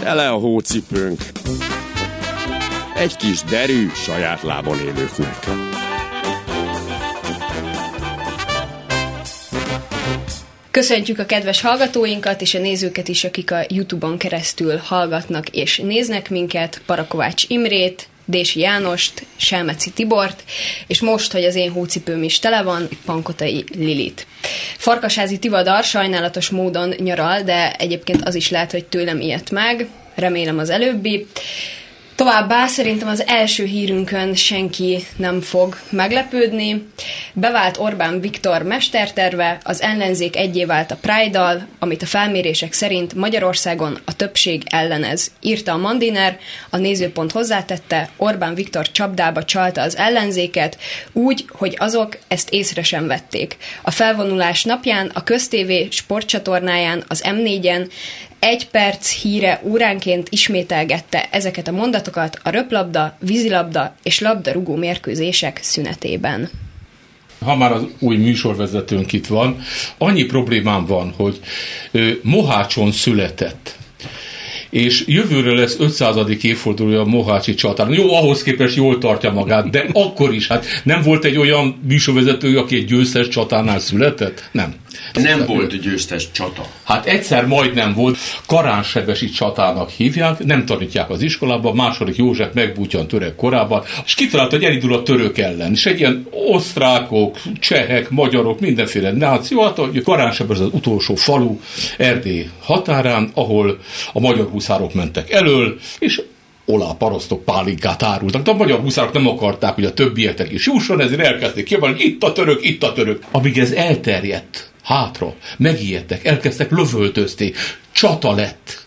Tele a hócipőnk. Egy kis derű saját lábon élőknek. Köszöntjük a kedves hallgatóinkat és a nézőket is, akik a YouTube-on keresztül hallgatnak és néznek minket, Parakovács Imrét, Dési Jánost, Selmeci Tibort, és most, hogy az én hócipőm is tele van, Pankotai Lilit. Farkasházi Tivadar sajnálatos módon nyaral, de egyébként az is lehet, hogy tőlem ijedt meg, remélem az előbbi. Továbbá szerintem az első hírünkön senki nem fog meglepődni. Bevált Orbán Viktor mesterterve, az ellenzék egyé vált a Pride-dal, amit a felmérések szerint Magyarországon a többség ellenez. Írta a Mandiner, a Nézőpont hozzátette, Orbán Viktor csapdába csalta az ellenzéket, úgy, hogy azok ezt észre sem vették. A felvonulás napján a Köztv sportcsatornáján, az M4-en 1 perc híre óránként ismételgette ezeket a mondatokat a röplabda, vízilabda és labdarúgó mérkőzések szünetében. Ha már az új műsorvezetőnk itt van, annyi problémám van, hogy Mohácson született. És jövőre lesz 500. évfordulója a mohácsi csatának. Jó, ahhoz képest jól tartja magát, de akkor is, hát nem volt egy olyan műsorvezető, aki egy győztes csatánál született? Nem. Nem volt győztes csata. Hát egyszer majdnem volt, Karánsebesi csatának hívják, nem tanítják az iskolában, második József megbújtjan török korában, és kitalálta, hogy elindul a török ellen. És egy ilyen osztrákok, csehek, magyarok, mindenféle náció, hát Karánsebes az utolsó falu Erdély határán, ahol a magyar huszárok mentek elől, és parasztok pálinkát árultak, de a magyar huszárok nem akarták, hogy a többieknek is jusson, ezért elkezdték kiabálni, hogy itt a török. Amíg ez elterjedt hátra, megijedtek, elkezdtek lövöldözni, csata lett.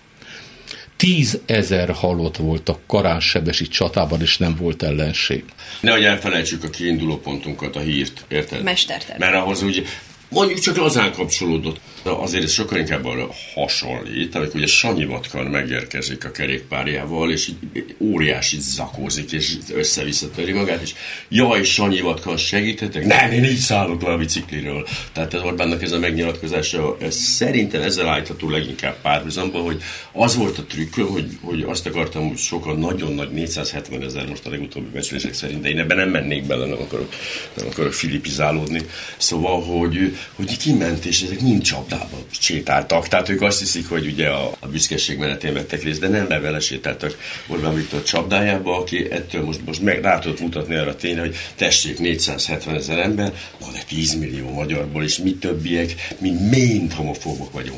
10 000 halott volt a Karánsebesi csatában, és nem volt ellenség. Nehogy elfelejtsük a kiinduló pontunkat, a hírt, érted? Mesterterv. Mert ahhoz úgy, mondjuk csak lazán kapcsolódott. De azért ez sokkal inkább arra hasonlít, amikor ugye Sanyi Vatkar megérkezik a kerékpárjával, és óriási zakózik, és össze-visszatöri magát, és jaj, Sanyi Vatkar, segíthetek? Nem, én így szállok le a bicikliről. Tehát az Orbánnak ez a megnyilatkozása, szerintem ezzel állítható leginkább párhuzamba, hogy az volt a trükköm, hogy azt akartam, hogy sokan nagyon nagy 470 000 most a legutóbbi becslések szerint, de én ebben nem mennék bele, nem akarok filipizálódni. Szóval, hogy kiment, és ezek mind csapdába sétáltak. Tehát ők azt hiszik, hogy ugye a büszkeség menetén vettek részt, de nem vele sétáltak Orbán Viktor csapdájába, aki ettől most meg rá tudott mutatni arra tényleg, hogy tessék 470 000 ember, de 10 millió magyarból, és mi többiek, mi mind homofóbok vagyunk.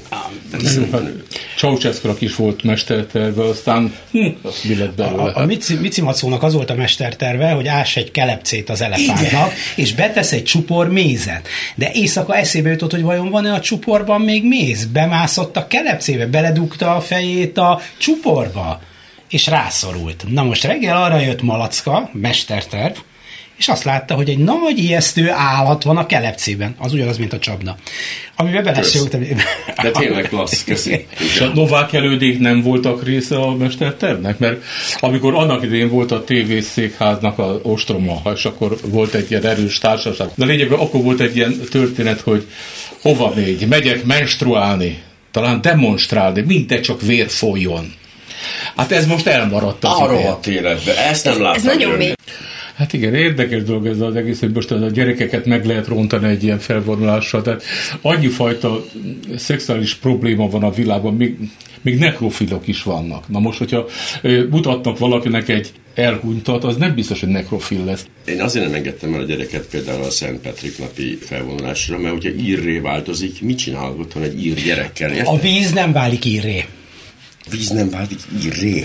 Ceausescunak is volt mesterterve, aztán mi lett belőle? A Mici Macónak az volt a mesterterve, hogy áss egy kelepcét az elefántnak, és betesz egy csupor mézet. De éjszaka eszébe jutott, hogy vajon van-e a csuporban még méz? Bemászott a kelepcébe, beledugta a fejét a csuporba, és rászorult. Na most reggel arra jött Malacka, mesterterv, és azt látta, hogy egy nagy ijesztő állat van a kelepcében. Az ugyanaz, mint a csapda. Amiben beleszjógtam. De tényleg klassz, köszi. És a Novák elődék nem voltak része a mestertervnek? Mert amikor annak idején volt a TV székháznak az ostroma, és akkor volt egy ilyen erős társaság. De lényegben akkor volt egy ilyen történet, hogy hova megyek menstruálni, talán demonstrálni, mindegy csak vér folyjon. Hát ez most elmaradt az idején. Arra a téredbe, ezt nem láttam. Ez nagyon mély. Hát igen, érdekes dolog ez az egész, hogy most a gyerekeket meg lehet rontani egy ilyen felvonulással. Tehát annyifajta szexuális probléma van a világban, még nekrofilok is vannak. Na most, hogyha mutatnak valakinek egy elhunytat, az nem biztos, hogy nekrofil lesz. Én azért nem engedtem el a gyereket például a Szent Petrik napi felvonulásra, mert hogyha írré változik, mit csinálok otthon egy ír gyerekkel? Érted? A víz nem válik írré. Víz nem válik írré?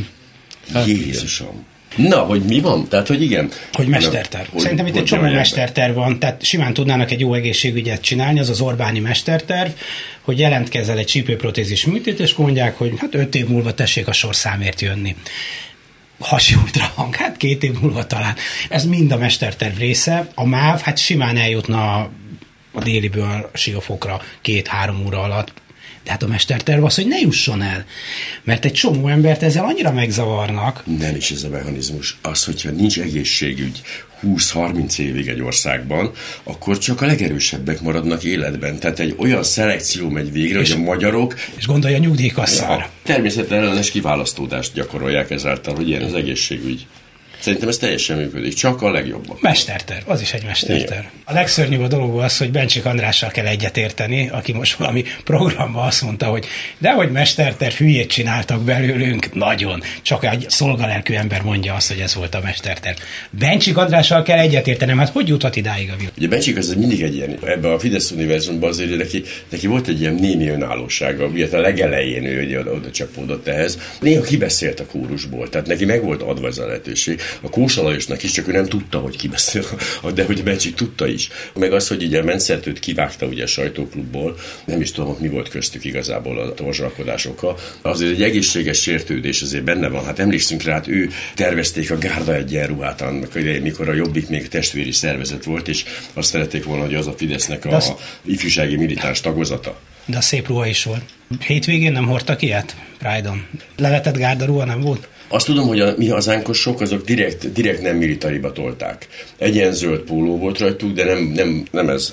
Jézusom! Na, hogy mi van? Tehát, hogy igen. Hogy mesterterv. Szerintem itt egy csomó mesterterv van, tehát simán tudnának egy jó egészségügyet csinálni, az az Orbáni mesterterv, hogy jelentkezel egy csípőprotézis műtét, és mondják, hogy hát 5 év múlva tessék a sorszámért jönni. Hasi ultrahang, hát 2 év múlva talán. Ez mind a mesterterv része. A MÁV, hát simán eljutna a Déliből Siófokra 2-3 óra alatt. Tehát a mesterterv az, hogy ne jusson el. Mert egy csomó embert ezzel annyira megzavarnak. Nem is ez a mechanizmus. Az, hogyha nincs egészségügy, 20-30 évig egy országban, akkor csak a legerősebbek maradnak életben. Tehát egy olyan szelekció megy végre, hogy a magyarok... És gondolja a nyugdíjkasszára. Természetellenes kiválasztódást gyakorolják ezáltal, hogy ilyen az egészségügy. Szerintem ez teljesen működik, csak a legjobban. Mesterterv, az is egy mesterterv. A legszörnyűbb a dolog az, hogy Bencsik Andrással kell egyetérteni, aki most valami programban azt mondta, hogy dehogy mesterterv, hülyét csináltak belőlünk, nagyon. Csak egy szolgalelkű ember mondja azt, hogy ez volt a mesterterv. Bencsik Andrással kell egyetértenem, hát hogy juthat idáig a világ? Ugye Bencsik az mindig egy ilyen, ebben a Fidesz univerzumban azért neki volt egy ilyen némi önállósága, miatt a legelején ő oda csapódott ehhez. Néha kibeszélt a kórusból, tehát neki meg volt adva ez a lehetőség. A Kósa Lajosnak is, csak ő nem tudta, hogy ki beszél, de hogy Bencsik tudta is. Meg az, hogy ugye Mentszertőt kivágta ugye a sajtóklubból, nem is tudom, hogy mi volt köztük igazából a torzsalkodásokkal. Azért egy egészséges sértődés azért benne van. Hát emlékszünk rá, hát ő tervezték a Gárda egyenruhát annak idején, mikor a Jobbik még testvéri szervezet volt, és azt szerették volna, hogy az a Fidesznek a ifjúsági militáns tagozata. De a szép ruha is volt. Hétvégén nem hordtak ilyet? Pride-on. Levetett Gárda ruha nem volt? Azt tudom, hogy a mi hazánkosok azok direkt nem militariba tolták. Egyen zöld póló volt rajtuk, de nem ez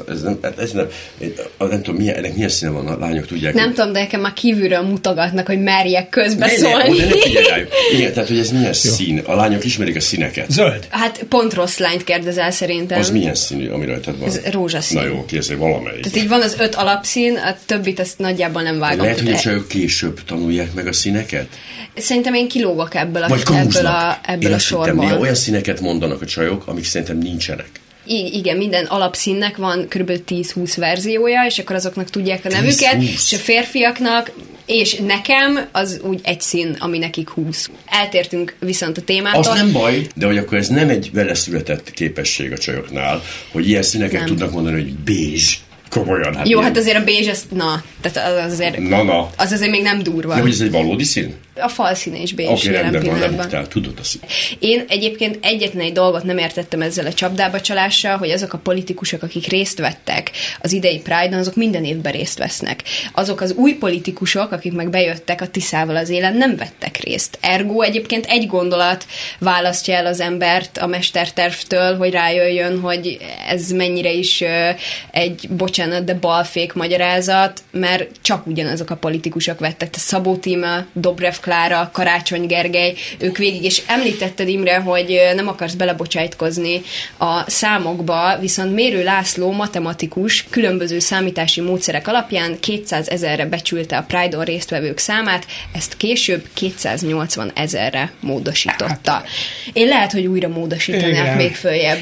nem tudom, ennek milyen színe van, a lányok tudják. Nem tudom, de nekem már kívülről mutogatnak, hogy merjek közbeszólni. De ne figyelj rájuk. Igen, tehát, hogy ez milyen szín. A lányok ismerik a színeket. Zöld. Hát pont rossz lányt kérdezel szerintem. Az milyen színű, ami rajtad van? Ez rózsaszín. Na jó, készül valamelyik. Tehát így van az 5 alapszín, a többit ezt nagyjából nem vágom. Lehet, hogy a csajok később tanulják meg a színeket? Szerintem én kilógok ebből a sorból. Olyan színeket mondanak a csajok, amik szerintem nincsenek. Igen, minden alapszínnek van kb. 10-20 verziója, és akkor azoknak tudják a nevüket, és a férfiaknak, és nekem az úgy egy szín, ami nekik 20. Eltértünk viszont a témától. Az nem baj, de hogy akkor ez nem egy veleszületett képesség a csajoknál, hogy ilyen színeket tudnak mondani, hogy bézs. Komolyan. Hát jó, hát azért a bézs, tehát az azért, az azért még nem durva. De hogy ez egy valódi szín? A falszíne is bézs jelen pillanatban. Nem tudod a szín. Én egyébként egyetlen egy dolgot nem értettem ezzel a csapdába csalással, hogy azok a politikusok, akik részt vettek az idei Pride-on, azok minden évben részt vesznek. Azok az új politikusok, akik meg bejöttek a Tiszával az élen, nem vettek részt. Ergo egyébként egy gondolat választja el az embert a mestertervtől, hogy rájöjjön, hogy ez mennyire is egy, bocsánat, de balfék magyarázat, mert csak ugyanazok a politikusok vettek. Te Szabó Tíma, Dobrev Klára, Karácsony Gergely, ők végig, és említetted, Imre, hogy nem akarsz belebocsájtkozni a számokba, viszont Mérő László, matematikus, különböző számítási módszerek alapján 200 000-re becsülte a Pride-on résztvevők számát, ezt később 280 000-re módosította. Én lehet, hogy újra módosítanák még följebb.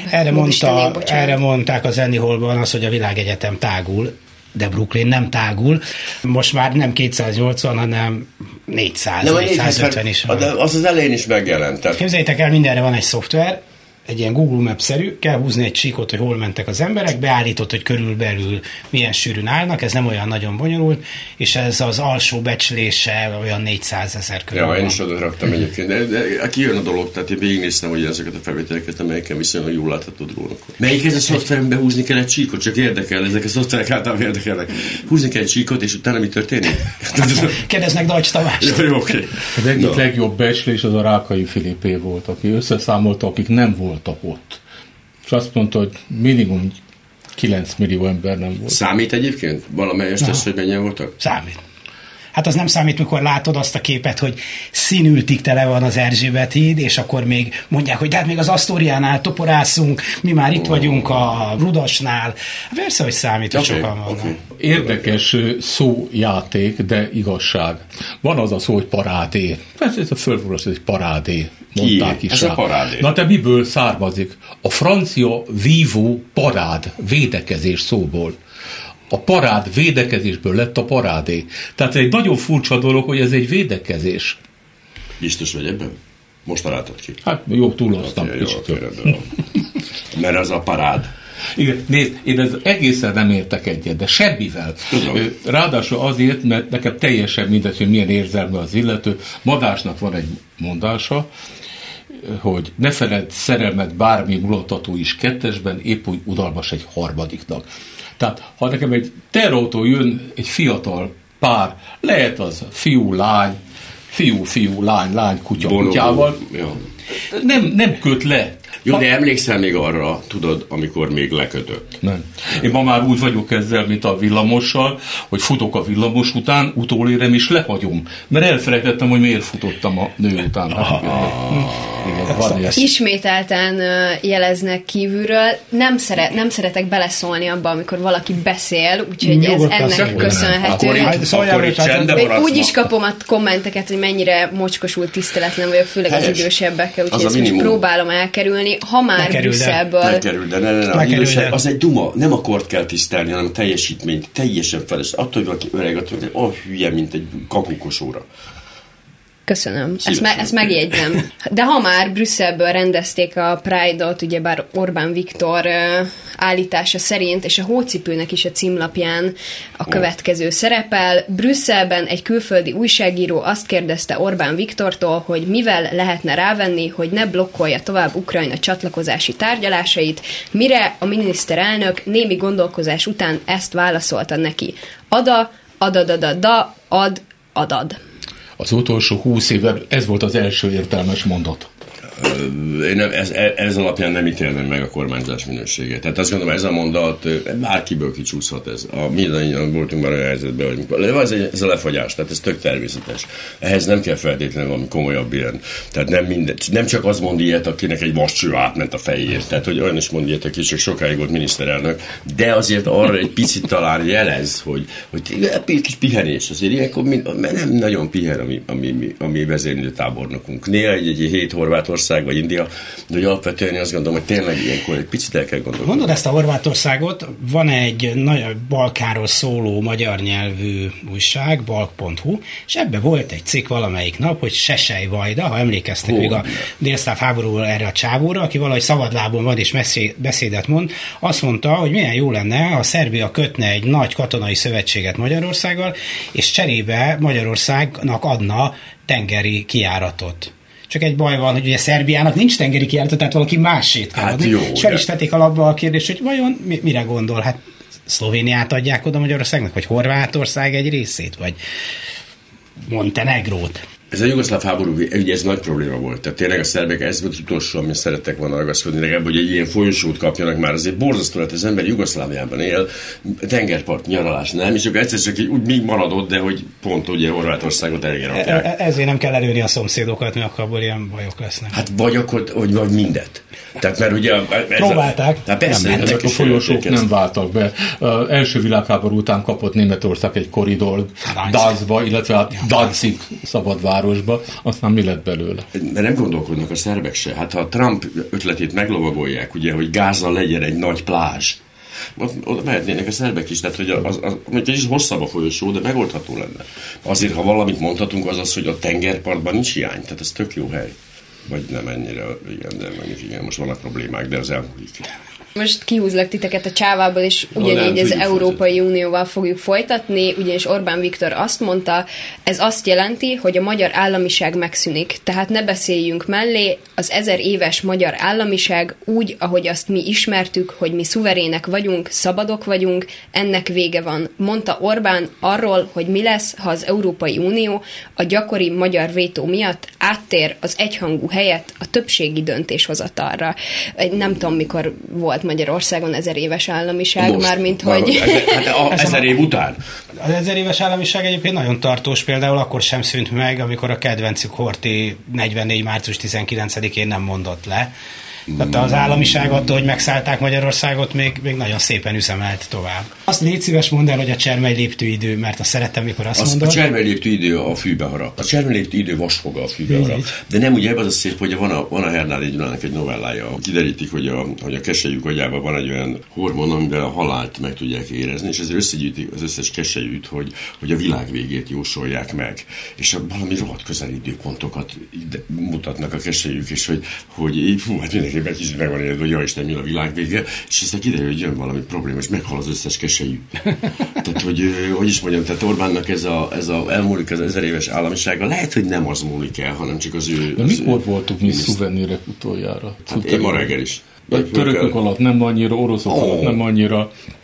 Erre mondták az Annie Hallban az, hogy a világegyetem tágul, de Brooklyn nem tágul. Most már nem 280, hanem 400, 450 is van. Az elején is megjelent. Tehát... Képzeljétek el, mindenre van egy szoftver, egy ilyen Google Maps-szerű, kell húzni egy csíkot, hogy hol mentek az emberek, beállított, hogy körülbelül milyen sűrűn állnak, ez nem olyan nagyon bonyolult, és ez az alsó becslése olyan 400 000 körül. Ja, én is oda raktam egyébként, de kijön a dolog, tehát én végignéztem, hogy ezeket a felvételeket, amelyeken viszonylag jól láthatod róla. Melyik ez a szoftveren behúzni kell egy csíkot? Csak érdekel, ezek a szoftverek általában érdekelnek. Húzni kell egy csíkot, és utána mi történik? Kérdeznek Dajcs Tamást. Jó, oké. Az egyik legjobb becslés az a Rákai Filipé volt, aki összeszámolta, akik nem voltak ott. És azt mondta, hogy minimum 9 millió ember nem volt. Számít egyébként? Valamelyes tesz, hogy mennyien voltak? Számít. Hát az nem számít, mikor látod azt a képet, hogy színültig tele van az Erzsébet híd, és akkor még mondják, hogy de hát még az Asztóriánál toporászunk, mi már itt vagyunk a Rudasnál. Persze, hogy számít, hogy sokan vannak. Okay. Érdekes szójáték, de igazság. Van az a szó, hogy parádé. Ez a fölfogás, ez egy parádé. Mondták is rá. Na te miből származik? A francia vívó parád, védekezés szóból. A parád védekezésből lett a parádé. Tehát egy nagyon furcsa dolog, hogy ez egy védekezés. Biztos vagy ebben? Most találtad ki. Hát jó, túloztam kicsit. Mert az a parád. Igen, nézd, én ez egészen nem értek egyet, de semmivel. Ráadásul azért, mert nekem teljesen mindegy, hogy milyen érzelme az illető. Madásnak van egy mondása, hogy ne feledd szerelmet bármi mulattató is kettesben, épp úgy udalmas egy harmadiknak. Tehát, ha nekem egy terrautó jön, egy fiatal pár, lehet az fiú-lány, fiú-lány, lány-kutya-kutyával, nem köt le. Jó, de emlékszel még arra, tudod, amikor még lekötött? Nem. Én ma már úgy vagyok ezzel, mint a villamossal, hogy futok a villamos után, utolérem és lehagyom. Mert elfelejtettem, hogy miért futottam a nő után. Ismételten jeleznek kívülről. Nem szeretek beleszólni abba, amikor valaki beszél, úgyhogy ez ennek köszönhető. Úgy is kapom a kommenteket, hogy mennyire mocskosult tiszteletlen vagyok, főleg az idősebbekkel, úgyhogy ezt most próbálom elkerülni. Ha már Brüsszelből... Ne, az egy duma, nem a kort kell tisztelni, hanem a teljesítményt, teljesen feles. Attól, hogy valaki öreg, attól, hülye, mint egy kakukosóra. Köszönöm. Ezt megjegyzem. De ha már Brüsszelből rendezték a Pride-ot, ugyebár Orbán Viktor állítása szerint, és a Hócipőnek is a címlapján a következő szerepel. Brüsszelben egy külföldi újságíró azt kérdezte Orbán Viktortól, hogy mivel lehetne rávenni, hogy ne blokkolja tovább Ukrajna csatlakozási tárgyalásait, mire a miniszterelnök némi gondolkozás után ezt válaszolta neki. Ad. Az utolsó 20 évben ez volt az első értelmes mondat. Én ez alapján nem ítélném meg a kormányzás minőséget. Tehát azt gondolom, ez a mondat bárkiből kicsúszhat ez. Mindannyian voltunk már olyan helyzetben, hogy ez a lefagyás, tehát ez tök természetes. Ehhez nem kell feltétlenül valami komolyabb ilyen. Tehát nem csak az mond ilyet, akinek egy vascső átment a fejért. Tehát, hogy olyan is mond ilyet, aki csak sokáig volt miniszterelnök, de azért arra egy picit talán jelez, hogy egy kis pihenés. Azért ilyenkor nem nagyon pihen a mi vezérlő tábornokunk. Néha egy hét Horvátország vagy India, de hogy alapvetően azt gondolom, hogy tényleg ilyenkor egy picit el kell gondolni. Mondod ezt a Horvátországot, van egy Balkánról szóló magyar nyelvű újság, balk.hu, és ebbe volt egy cikk valamelyik nap, hogy Sesej Vajda, ha emlékeztek még a délszláv háborúról erre a csávóra, aki valahogy szabadlábon van és beszédet mond, azt mondta, hogy milyen jó lenne, ha Szerbia kötne egy nagy katonai szövetséget Magyarországgal, és cserébe Magyarországnak adna tengeri kijáratot. Csak egy baj van, hogy ugye Szerbiának nincs tengeri kijárata, tehát valaki másét kell adni. Jó, és fel is tették alapba a kérdést, hogy vajon mire gondol? Hát Szlovéniát adják oda Magyarországnak, vagy Horvátország egy részét, vagy Montenegrót. Ez a jugoszláv háború, ugye ez nagy probléma volt. Tehát tényleg a szerbek, ez volt utolsó, amit szerettek volna ragaszkodni, legalább, hogy egy ilyen folyosót kapjanak már. Azért borzasztó lett, az ember Jugoszláviában él, tengerpart, nyaralás, nem? És akkor egyszer csak úgy még maradott, de hogy pont ugye Horvátországot elgerakják. Ezért nem kell előni a szomszédokat, mert akkor abból ilyen bajok lesznek. Hát vagy akkor, vagy mindet. Tehát mert ugye... Próbálták. Ezek a folyosók nem váltak be. Első világháború után kapott Németország egy korridor Danzba, illetve Danzig szabadvárosba, aztán mi lett belőle? De nem gondolkodnak a szerbek se. Hát ha a Trump ötletét meglovagolják, ugye, hogy Gázan legyen egy nagy plázs, oda mehetnének a szerbek is, tehát hogy is hosszabb a folyosó, de megoldható lenne. Azért, ha valamit mondhatunk, az az, hogy a tengerpartban nincs hiány, tehát ez tök jó hely. Vagy nem ennyire, igen, de mondjuk igen, most vannak problémák, de az elmúlik. Most kihúzlak titeket a csávából, és ugyanígy az Európai Unióval fogjuk folytatni, ugyanis Orbán Viktor azt mondta, ez azt jelenti, hogy a magyar államiság megszűnik. Tehát ne beszéljünk mellé, az 1000 éves magyar államiság úgy, ahogy azt mi ismertük, hogy mi szuverének vagyunk, szabadok vagyunk, ennek vége van. Mondta Orbán arról, hogy mi lesz, ha az Európai Unió a gyakori magyar vétó miatt áttér az egyhangú helyett a többségi döntéshozatalra. Nem tudom, mikor volt Magyarországon 1000 éves államiság, mármint hogy... 1000 év után. Az 1000 éves államiság egyébként nagyon tartós, például akkor sem szűnt meg, amikor a kedvencük Horthy 44. március 19-én nem mondott le. Tehát az államiság attól, hogy megszállták Magyarországot, még nagyon szépen üzemelt tovább. Azt légy szíves mondd el, hogy a csermely léptőidő, mert azt szerettem, mikor azt mondod. A csermely léptőidő a fűbe harap. A csermely léptőidő vasfoga a fűbe harap. De nem ugye ebben az a szép, hogy van a Hernádi Gyulának egy novellája. Kiderítik, hogy a keselyük agyában van egy olyan hormon, amivel a halált meg tudják érezni, és ezért összegyűjtik az összes keselyűt, hogy a világ végét jósolják meg. És valami rohadt közel időpontokat mutatnak a keselyük, és hogy hát mindenképpen kicsit meg van érve, hogy jaj, Isten, mi a világ vége, és aztán kiderül, hogy jön valami probléma, és meghal az összes keselyű. Tehát, hogy is mondjam, tehát Orbánnak ez a elmúlik az 1000 éves államisága, lehet, hogy nem az múlik el, hanem csak az ő... De mikor voltunk mi szuvenírek utoljára? Hát én ma reggel is. Törökök alatt nem annyira, oroszok alatt nem annyira.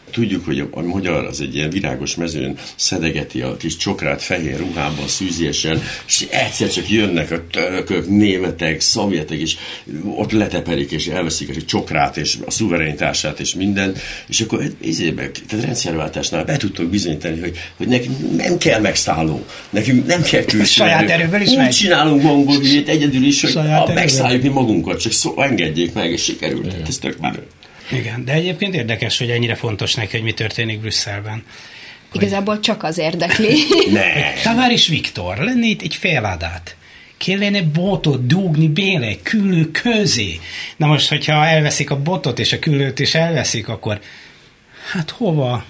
Tudjuk, hogy a magyar az egy ilyen virágos mezőn szedegeti a kis csokrát fehér ruhában, szűziesen, és egyszer csak jönnek a törökök, németek, szovjetek, és ott leteperik, és elveszik a csokrát, és a szuverenitását, és minden, és akkor tehát rendszerváltásnál be tudtok bizonyítani, hogy nekünk nem kell megszálló, nekünk nem kell külső saját erőből is úgy megy. csinálunk gongolhülyét egyedül is, hogy megszálljuk mi magunkat, csak engedjék meg, és sikerült. Ez tök már. Igen, de egyébként érdekes, hogy ennyire fontos neki, hogy mi történik Brüsszelben. Igazából csak az érdekli. Tavares Viktor, lenne itt egy feladát. Kellene botot dugni bele, külő közé. Na most, hogyha elveszik a botot és a külőt is elveszik, akkor hát hova?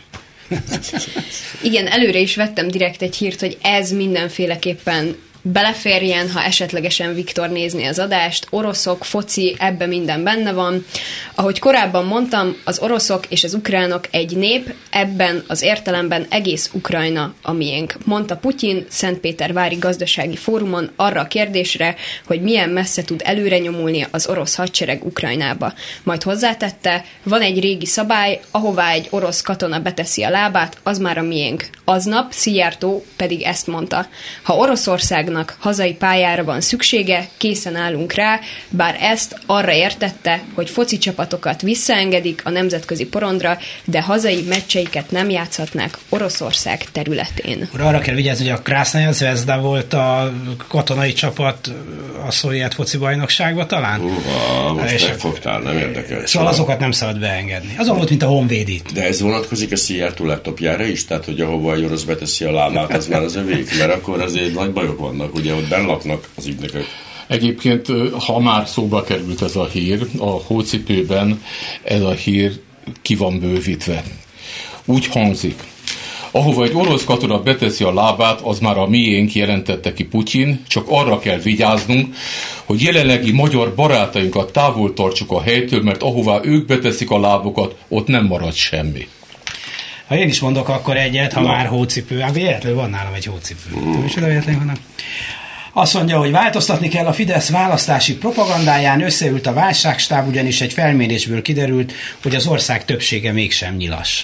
Igen, előre is vettem direkt egy hírt, hogy ez mindenféleképpen beleférjen, ha esetlegesen Viktor nézni az adást. Oroszok, foci, ebben minden benne van. Ahogy korábban mondtam, az oroszok és az ukránok egy nép, ebben az értelemben egész Ukrajna a miénk. Mondta Putyin Szentpétervári gazdasági fórumon arra a kérdésre, hogy milyen messze tud előre nyomulni az orosz hadsereg Ukrajnába. Majd hozzátette, van egy régi szabály, ahová egy orosz katona beteszi a lábát, az már a miénk. Aznap Szijjártó pedig ezt mondta. Ha Oroszország hazai pályára van szüksége, készen állunk rá, bár ezt arra értette, hogy foci csapatokat visszaengedik a nemzetközi porondra, de hazai meccseiket nem játszhatnák Oroszország területén. Arra kell vigyázni, hogy a Krasnaya Zvezda volt a katonai csapat a szovjet foci bajnokságban talán. Most megfogtál, nem érdekel. Szóval azokat nem szabad beengedni. Az volt, mint a Honvéd itt. De ez vonatkozik a Szijjártó laptopjára is? Tehát, hogy ahova egy orosz beteszi a lábát, az már az övék, mert akkor azért nagy bajok vannak, ugye ott benn laknak az ügynökök. Egyébként, ha már szóba került ez a hír, a hócipőben ez a hír ki van bővítve. Úgy hangzik. Ahova egy orosz katona beteszi a lábát, az már a miénk, jelentette ki Putyin, csak arra kell vigyáznunk, hogy jelenlegi magyar barátainkat távol tartsuk a helytől, mert ahová ők beteszik a lábukat, ott nem marad semmi. Ha én is mondok akkor egyet, ha már hócipő. Véletlenül van nálam egy hócipő. Azt mondja, hogy változtatni kell a Fidesz választási propagandáján, összeült a válságstáb, ugyanis egy felmérésből kiderült, hogy az ország többsége mégsem nyilas.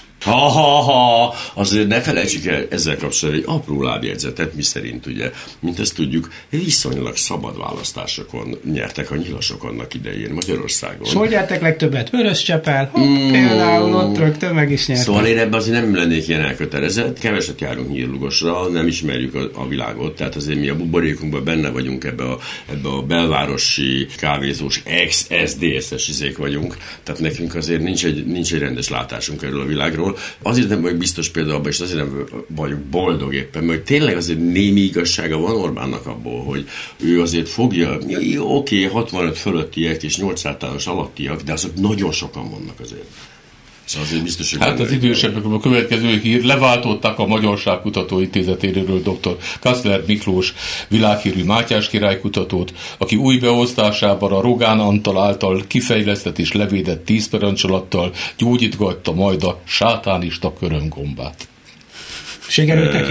Azért ne felejtsük el ezzel kapcsolatban egy apró lábjegyzetet, miszerint ugye, mint ezt tudjuk, viszonylag szabad választásokon nyertek a nyilasok annak idején Magyarországon. És hol nyertek legtöbbet? Vöröscsepel? Például ott rögtön meg is nyertek. Szóval én ebben azért nem lennék ilyen elkötelezett, keveset járunk nyírlugosra, nem ismerjük a világot, tehát azért mi a buborékunkban benne vagyunk ebbe a belvárosi kávézós ex-SZDSZ-es izék vagyunk, tehát nekünk azért nincs egy rendes látásunk erről a világról. Azért nem vagyok biztos például abban, és azért nem vagyok boldog éppen, mert tényleg azért némi igazsága van Orbánnak abból, hogy ő azért fogja, oké, 65 fölöttiek és 8 általános alattiak, de azok nagyon sokan vannak azért. Szóval azért biztos, hogy hát az idősebbek a következő hír, leváltották a Magyarság Kutató Intézetéről dr. Kaszler Miklós világhírű Mátyás király kutatót, aki új beosztásában a Rogán Antal által kifejlesztett és levédett 10 parancsolattal gyógyítgatta majd a sátánista körömgombát. Sikerült neki?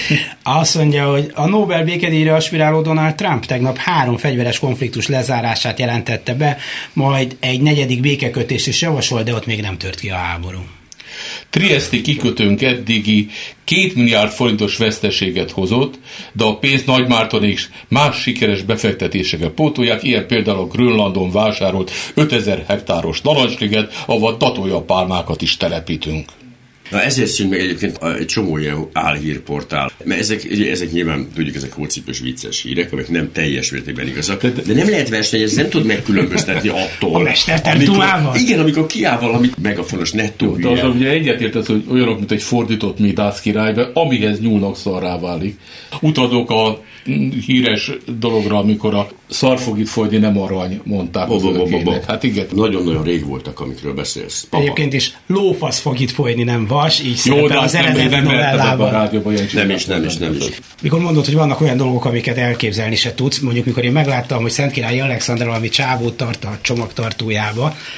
Azt mondja, hogy a Nobel békedíjra aspiráló Donald Trump tegnap 3 fegyveres konfliktus lezárását jelentette be, majd egy 4. békekötést is javasol, de ott még nem tört ki a háború. Trieszti kikötőnk eddigi 2 milliárd forintos veszteséget hozott, de a pénzt Nagymárton és más sikeres befektetéseket pótolják, ilyen például a Grönlandon vásárolt 5000 hektáros narancsliget, ahol datójapálmákat is telepítünk. Na ezért szűnt meg egyébként egy csomó ilyen álhírportál, mert ezek nyilván, tudjuk, ezek hócipős vicces hírek, amik nem teljes mértékben igazak, de nem lehet versenyezni, nem tud megkülönböztetni attól. A mestertertuával? Igen, amikor kiáll valami megafonos nettó hülye. De az ugye egyetért az, hogy olyanok, mint egy fordított Midász királyba, amihez nyúlnak szarrá válik. Utadok a híres dologra, amikor a szar fog itt folyni, nem arany, mondták az örökének. Hát igen. Nagyon-nagyon rég voltak, amikről beszélsz. Papa. Egyébként is lófasz fog itt folyni, nem vas, így szerepel az eredeti novellában. Nem is. Mikor mondod, hogy vannak olyan dolgok, amiket elképzelni se tudsz, mondjuk mikor én megláttam, hogy Szentkirály Alexander valami csávót tart a csomagtartójába,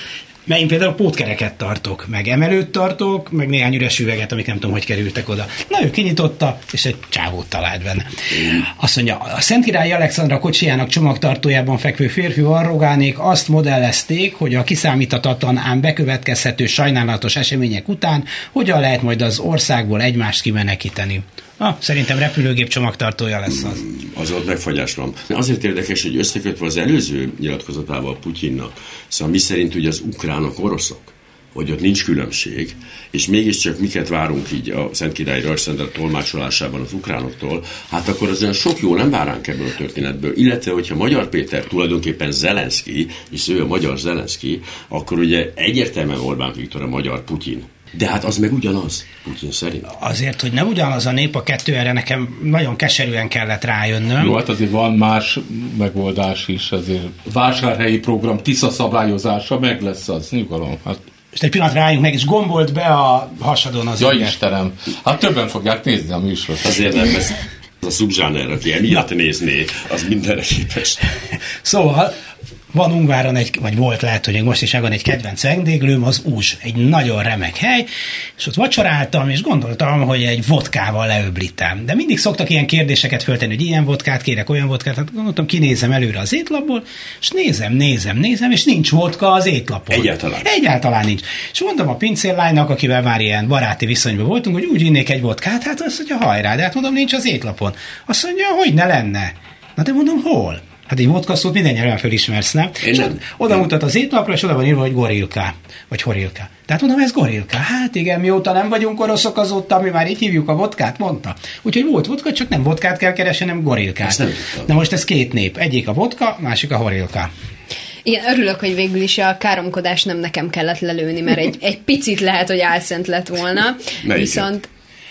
Mert én például pótkereket tartok, meg emelőt tartok, meg néhány üres üveget, amik nem tudom, hogy kerültek oda. Na, ő kinyitotta, és egy csávót talált benne. Azt mondja, a Szentkirály Alexandra kocsijának csomagtartójában fekvő férfi varrogánék azt modellezték, hogy a kiszámíthatatlan ám bekövetkezhető sajnálatos események után hogyan lehet majd az országból egymást kimenekíteni. Szerintem repülőgép csomagtartója lesz az. Az ott megfagyás van. Azért érdekes, hogy összekötve az előző nyilatkozatával Putyinnak, szóval mi szerint ugye az ukránok oroszok, hogy ott nincs különbség, és mégiscsak miket várunk így a Szentkirály Alexandra tolmácsolásában az ukránoktól, hát akkor az olyan sok jó nem váránk ebből a történetből. Illetve, hogyha Magyar Péter tulajdonképpen Zelenszky, és ő a magyar Zelenszky, akkor ugye egyértelműen Orbán Viktor a magyar Putyin. De hát az meg ugyanaz, Putyin szerint. Azért, hogy nem ugyanaz a nép a kettő, erre nekem nagyon keserűen kellett rájönnöm. Jó, hát azért van más megoldás is, azért vásárhelyi program Tisza szabályozása meg lesz az, nyugalom. Hát. És egy pillanat rájunk meg, és gombolt be a hasadon az ügyet. Istenem, hát többen fogják nézni a műsort. Azért nem lesz a szubzsáner, aki emiatt nézné, az mindenre képes. Szóval van Ungváron vagy volt, lehet, hogy most is megvan egy kedvenc vendéglőm, az Uzs, egy nagyon remek hely, és ott vacsoráltam, és gondoltam, hogy egy vodkával leöblítem. De mindig szoktak ilyen kérdéseket föltenni, hogy ilyen vodkát kérek, olyan vodkát, hát gondoltam, kinézem előre az étlapból, és nézem, és nincs vodka az étlapon. Egyáltalán nincs. És mondom a pincérlánynak, akivel már ilyen baráti viszonyban voltunk, hogy úgy innék egy vodkát, hát azt mondja, hajrá, de hát mondom, nincs az étlapon. Azt mondja, hogy ne lenne. Na de mondom, hol? Hát egy vodka szót minden nyelven fölismersz, nem? És oda mutat az étlapra, és oda van írva, hogy gorilka, vagy horilka. Tehát mondom, ez gorilka. Hát igen, mióta nem vagyunk oroszok, azóta mi már így hívjuk a vodkát, mondta. Úgyhogy volt vodka, csak nem vodkát kell keresni, hanem gorilkát. Na most ez két nép. Egyik a vodka, másik a horilka. Igen, örülök, hogy végül is a káromkodást nem nekem kellett lelőni, mert egy picit lehet, hogy álszent lett volna. Viszont...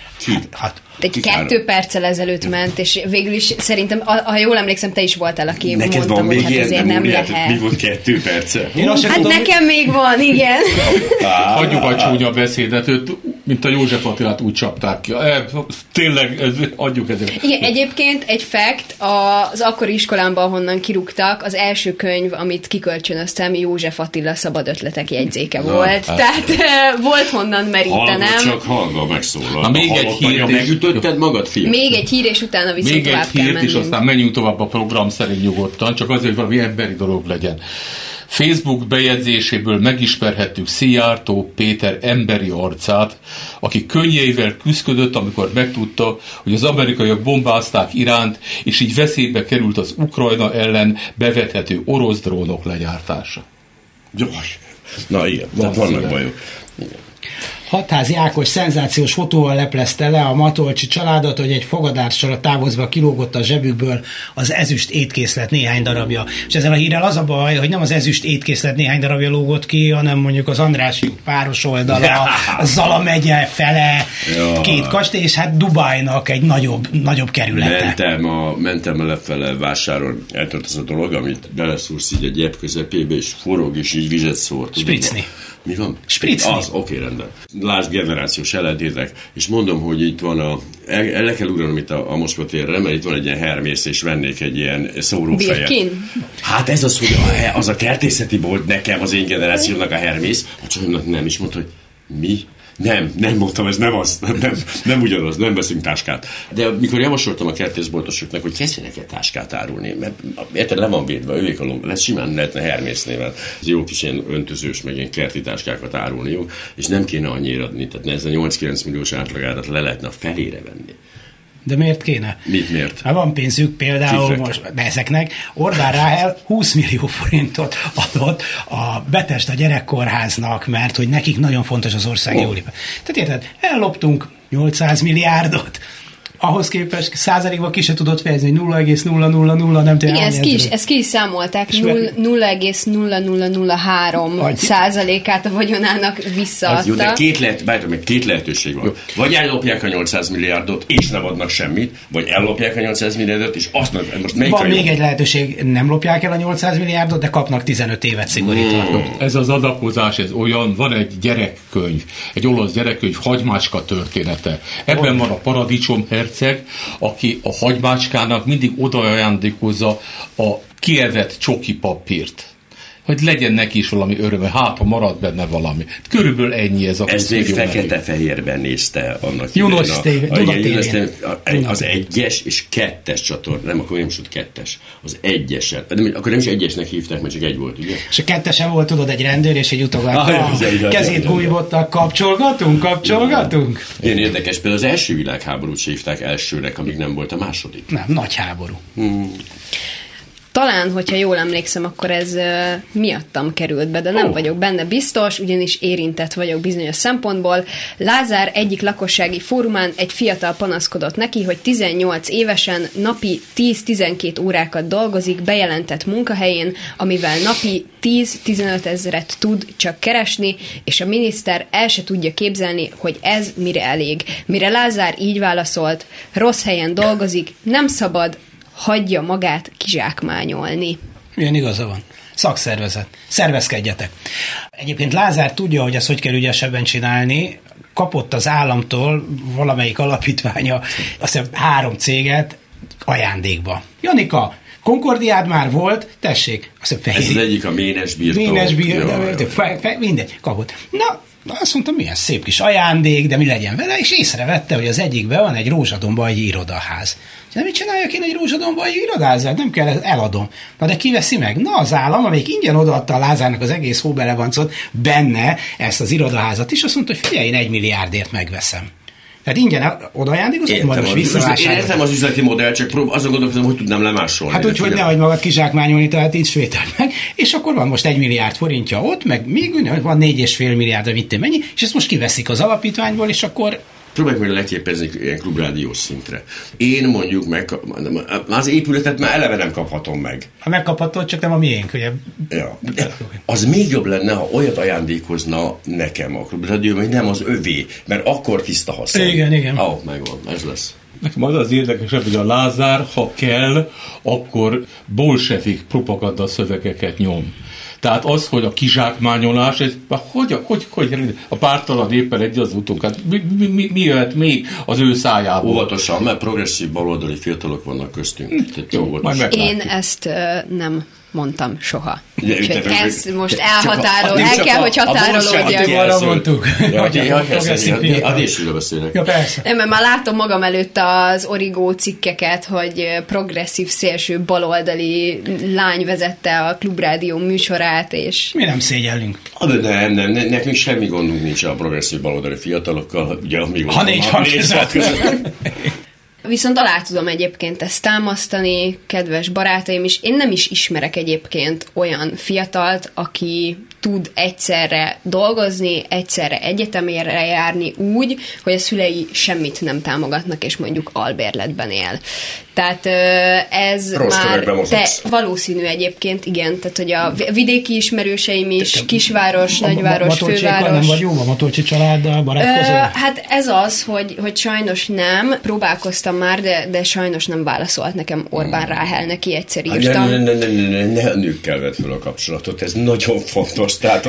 Egy 2 perccel ezelőtt ment, és végül is szerintem, ha jól emlékszem, te is voltál, aki neked mondta, hogy hát azért nem lehet. Mi volt 2 perccel? Hát tudom, nekem még van, igen. Hagyjuk a csúnya beszédet, őt, mint a József Attilát úgy csapták ki. Tényleg, adjuk ezért. Igen, egyébként egy fact, az akkori iskolámban, ahonnan kirúgtak, az első könyv, amit kikölcsönöztem, József Attila szabad ötletek jegyzéke volt. Tehát volt honnan merítenem. Hallga megszólal. Na még egy hír, megütötted magad, fiam? Még egy hír, és utána viszont tovább kell mennünk. És aztán menjünk tovább a program szerint nyugodtan, csak azért, hogy valami emberi dolog legyen. Facebook bejegyzéséből megismerhettük Szijjártó Péter emberi arcát, aki könnyeivel küszködött, amikor megtudta, hogy az amerikaiak bombázták Iránt, és így veszélybe került az Ukrajna ellen bevethető orosz drónok legyártása. Jaj, na igen, vannak bajok. Hatházi Ákos szenzációs fotóval leplezte le a Matolcsi családot, hogy egy fogadásra távozva kilógott a zsebükből az ezüst étkészlet néhány darabja. És ezzel a hírrel az a baj, hogy nem az ezüst étkészlet néhány darabja lógott ki, hanem mondjuk az Andrássy páros oldala, a Zala megye fele, 2 kastély, és hát Dubájnak egy nagyobb kerülete. Mentem lefele vásárolni, eltört az a dolog, amit beleszúrsz így egy gyep közepébe, és forog, és így vizet szór. Spricni. Mi van? Spricni. Az, oké, rendben. Lásd, generációs ellentétek. És mondom, hogy itt van le kell ugranom itt a Moszkva térre, mert itt van egy ilyen Hermész, és vennék egy ilyen szórófejet. Birkin? Hát ez az, hogy az a kertészeti volt nekem, az én generációnak a Hermész. A csajomnak nem is mondta, hogy mi? Nem mondtam, ez nem az, nem ugyanaz, nem veszünk táskát. De mikor javasoltam a kertészboltosoknak, hogy kezdjenek egy táskát árulni, mert érted, le van védve, övék a lomb, simán lehetne Hermésznével jó kis ilyen öntözős, meg ilyen kerti táskákat árulniuk, és nem kéne annyira adni, tehát ez a 8-9 milliós átlagárat le lehetne a felére venni. De miért kéne? Miért? Hát van pénzük például most ezeknek. Orbán Ráhel 20 millió forintot adott a Betesda gyerekkórháznak, mert hogy nekik nagyon fontos az ország jóléte. Tehát érted, elloptunk 800 milliárdot, ahhoz képest százalékban ki se tudott fejezni, 0,0000 nem tudom. Igen, ezt ki is számolták, 0,0003%-át a vagyonának visszaadta. Jó, de két lehetőség van. Vagy ellopják a 800 milliárdot, és nem adnak semmit, vagy ellopják a 800 milliárdot, és azt most melyik van még egy lehetőség, nem lopják el a 800 milliárdot, de kapnak 15 évet szigorítva. Ez az adakozás, ez olyan, van egy gyerekkönyv, egy olasz gyerekkönyv, Hagymácska története. Ebben van a paradicsom herceg, aki a hagymácskának mindig oda ajándékozza a kievett csoki papírt. hogy legyen neki is valami öröme, hát ha marad benne valami. Körülbelül ennyi ez a... Ez még fekete-fehérben nézte annak Junos az 1-es és 2-es csatorna, nem, akkor nem is ott 2-es, az 1-eset, akkor nem is 1-esnek hívták, mert csak 1 volt, ugye? És a 2-esen volt, tudod, egy rendőr, és egy utogatta, kezét gújbottak, kapcsolgatunk? Ilyen érdekes, például az első világháborút se hívták elsőnek, amíg nem volt a második. Nem, nagy háború. Talán, hogyha jól emlékszem, akkor ez miattam került be, de nem vagyok benne biztos, ugyanis érintett vagyok bizonyos szempontból. Lázár egyik lakossági fórumán egy fiatal panaszkodott neki, hogy 18 évesen napi 10-12 órákat dolgozik bejelentett munkahelyén, amivel napi 10-15 ezeret tud csak keresni, és a miniszter el se tudja képzelni, hogy ez mire elég. Mire Lázár így válaszolt, rossz helyen dolgozik, nem szabad, hagyja magát kizsákmányolni. Milyen igaza van. Szakszervezet. Szervezkedjetek. Egyébként Lázár tudja, hogy ezt hogy kell ügyesebben csinálni. Kapott az államtól valamelyik alapítványa, azt hiszem 3 céget ajándékba. Janika, Concordiád már volt, tessék. Ez az egyik a Ménes birtok. Mindegy, kapott. Na, azt mondtam, milyen szép kis ajándék, de mi legyen vele, és észrevette, hogy az egyikben van egy rózsadombai irodaház. De mit csináljak én egy rózsadombai irodázat? Nem kell, eladom. Na de ki veszi meg? Na az állam, amelyik ingyen odaadta a Lázárnak az egész hóbelevancot, benne ezt az irodaházat is, azt mondta, hogy figyelj, én 1 milliárdért megveszem. Tehát ingyen odaajándékozok, majd most visszavásárolok. Én értem az üzleti modell, csak azon gondolkozom, hogy tudnám lemásolni. Hát úgy, hogy ne hagyd magad kizsákmányolni, tehát így svételd meg. És akkor van most 1 milliárd forintja ott, meg még van 4,5 milliárd, vittél mennyi, és ezt most kiveszik az alapítványból, és akkor... Próbáljuk meg leképezni ilyen klubrádiós szintre. Én mondjuk az épületet már eleve nem kaphatom meg. Ha megkaphatod, csak nem a miénk, ugye? Ja. Az még jobb lenne, ha olyat ajándékozna nekem a klubrádió, hogy nem az övé, mert akkor tiszta haszon. Igen. Megvan, ez lesz. Nekem az érdekesebb, hogy a Lázár, ha kell, akkor bolsevik propaganda szövegeket nyom. Tehát az, hogy a kizsákmányolás, ez, hogy a pártalan éppen egy az utunk, hát mi jöhet még az ő szájából? Óvatosan, mert progresszív baloldali fiatalok vannak köztünk. Én ezt nem mondtam soha. Úgyhogy ez most elhatárol, el kell, hogy határolódjak. Arra mondtuk. Adésről beszélek. Ja, persze. Nem, mert már látom magam előtt az Origo cikkeket, hogy progresszív szélső baloldali lány vezette a Klubrádió műsorát, és... Mi nem szégyellünk. Nem, nekünk semmi gondunk nincs a progresszív baloldali fiatalokkal, ugye, amíg ha nincs Viszont alá tudom egyébként ezt támasztani, kedves barátaim is. Én nem is ismerek egyébként olyan fiatalt, aki tud egyszerre dolgozni, egyszerre egyetemére járni úgy, hogy a szülei semmit nem támogatnak, és mondjuk albérletben él. Tehát ez rossz már valószínű egyébként, igen, tehát hogy a vidéki ismerőseim is, kisváros, nagyváros, főváros. Nem vagy jó a Matolcsi családdal barátkozol? Hát ez az, hogy sajnos nem, próbálkoztam már, de sajnos nem válaszolt nekem Orbán Ráhel, neki egyszer írtam. Ne a nőkkel vedd fel a kapcsolatot, ez nagyon fontos, tehát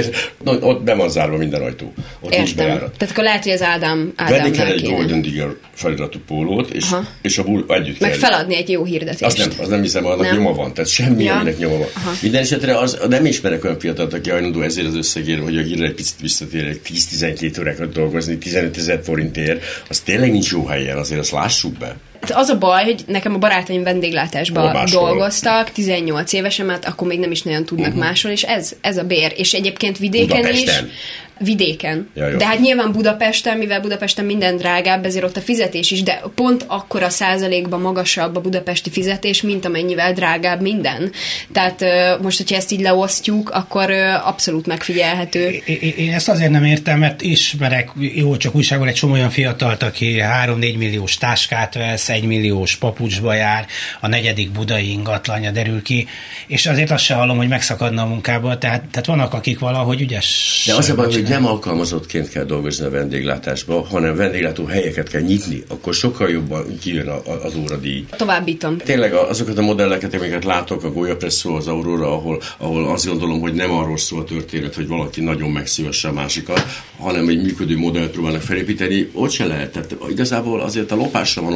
ott be van zárva minden ajtó, ott nincs bejárat. Tehát akkor lehet, hogy az Ádám venni kell egy Golden Digger feliratú pólót, és a együtt meg feladni egy jó hirdetést. Az nem hiszem, annak nyoma van, tehát semmi, aminek nyoma van. Minden esetre nem ismerek olyan fiatalt, aki hajlandó ezért az összegért, hogy a hírre egy picit visszatérek 10-12 órákat dolgozni, 15 000 forintért, az tényleg nincs jó helyen, azért azt lássuk be. Az a baj, hogy nekem a barátaim vendéglátásban dolgoztak, 18 évesen, mert akkor még nem is nagyon tudnak máshol, és ez a bér. És egyébként vidéken Budapesten. is. Vidéken. Ja, de hát nyilván Budapesten, mivel Budapesten minden drágább, ezért ott a fizetés is, de pont akkora százalékban magasabb a budapesti fizetés, mint amennyivel drágább minden. Tehát most, hogyha ezt így leosztjuk, akkor abszolút megfigyelhető. Én ezt azért nem értem, mert ismerek, jó, csak újságban egy csomó olyan fiatalt, aki 3-4 milliós táskát vesz, 1 milliós papucsba jár, a 4. budai ingatlanja derül ki, és azért azt se hallom, hogy megszakadna a munkába, tehát vannak, akik valahogy ügyes. De az a baj, hogy nem alkalmazottként kell dolgozni a vendéglátásba, hanem vendéglátó helyeket kell nyitni, akkor sokkal jobban kijön az óradíj. Továbbítom. Tényleg azokat a modelleket, amiket látok, a Goya Presszó, az Aurora, ahol azt gondolom, hogy nem arról szól a történet, hogy valaki nagyon megszívassa a másikat, hanem egy működő modellt próbálnak felépíteni, ott se lehet. Tehát igazából azért a lopásra van optimalizálva.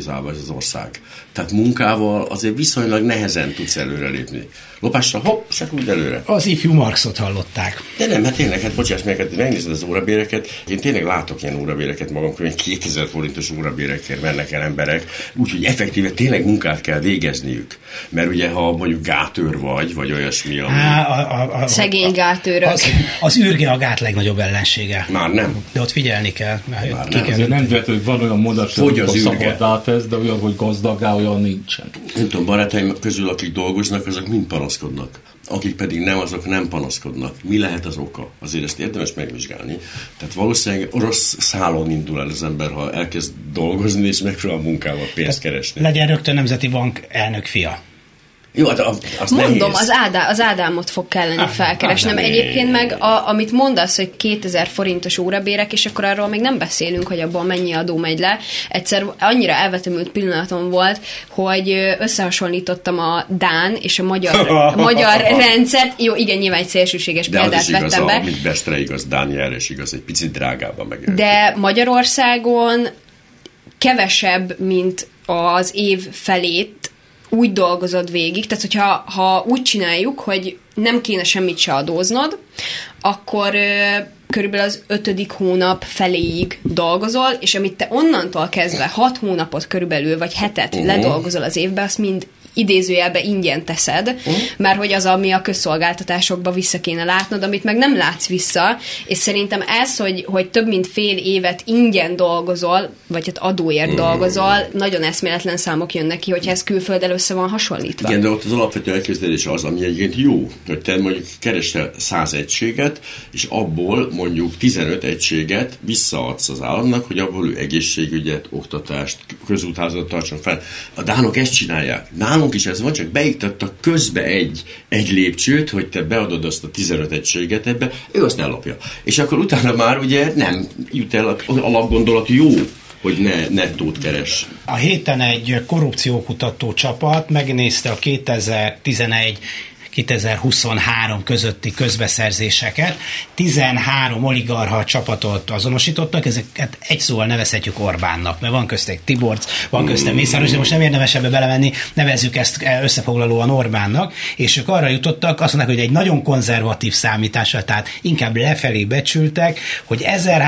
privatizálva ez az ország. Tehát munkával azért viszonylag nehezen tudsz előrelépni. Lopásra, hopp, se úgy előre. Az ifjú Marxot hallották. De nem, hát tényleg, hát bocsáss meg, megnézed az órabéreket, én tényleg látok ilyen órabéreket magam, hogy 2000 forintos órabérekért mennek el emberek, úgyhogy effektíve tényleg munkát kell végezniük. Mert ugye, ha mondjuk gátőr vagy olyasmi, ami... Szegény gátőrök. Az űrge a gát legnagyobb ellensége. Már nem. De ott figyelni kell. Nem hogy van olyan mondás, hogy a szabaddá tesz, de olyan, hogy gazdaggá, olyan nincsen. Nem tudom, barátaim közül, akik dolgoznak, azok mind panaszkodnak. Akik pedig nem, azok nem panaszkodnak. Mi lehet az oka? Azért ezt érdemes megvizsgálni. Tehát valószínűleg rossz szálon indul el az ember, ha elkezd dolgozni, és megpróbál munkával pénzt keresni. Legyen rögtön Nemzeti Bank elnök fia. Jó, hát azt mondom, nehéz. az Ádámot fog kelleni felkeresnem. Egyébként meg, amit mondasz, hogy 2000 forintos órabérek, és akkor arról még nem beszélünk, hogy abban mennyi adó megy le. Egyszer annyira elvetemült pillanatom volt, hogy összehasonlítottam a dán és a magyar rendszert. Jó, igen, nyilván egy szélsőséges példát vettem be. Amit Bestre igaz, Dániel is igaz, egy picit drágában meg. De Magyarországon kevesebb, mint az év felét úgy dolgozod végig, tehát hogyha úgy csináljuk, hogy nem kéne semmit se adóznod, akkor körülbelül az 5. hónap feléig dolgozol, és amit te onnantól kezdve 6 hónapot körülbelül, vagy 7 ledolgozol az évben, azt mind idézőjelbe ingyen teszed, mert hogy az, ami a közszolgáltatásokba vissza kéne látnod, amit meg nem látsz vissza, és szerintem ez, hogy több mint fél évet ingyen dolgozol, vagy hát adóért dolgozol, nagyon eszméletlen számok jönnek ki, hogyha ez külfölddel össze van hasonlítva. Igen, de ott az alapvető elképzelés az, ami egyébként jó, hogy te mondjuk keresel 100 egységet, és abból mondjuk 15 egységet visszaadsz az államnak, hogy abból ő egészségügyet, oktatást, közútházat tartson fel. A dánok ezt csinálják. Nálunk is ez van, csak beiktattak közbe egy lépcsőt, hogy te beadod azt a 15 egységet ebbe, ő azt ellopja. És akkor utána már ugye nem jut el az alapgondolat jó, hogy ne nettót keres. A héten egy korrupciókutató csapat megnézte a 2011-2023 közötti közbeszerzéseket. 13 oligarcha csapatot azonosítottak, ezeket egy szóval nevezhetjük Orbánnak, mert van köztek Tiborcs, van köztem Mészáros, de most nem érdemes ebbe belemenni, nevezzük ezt összefoglalóan Orbánnak, és ők arra jutottak, azt mondták, hogy egy nagyon konzervatív számítással, tehát inkább lefelé becsültek, hogy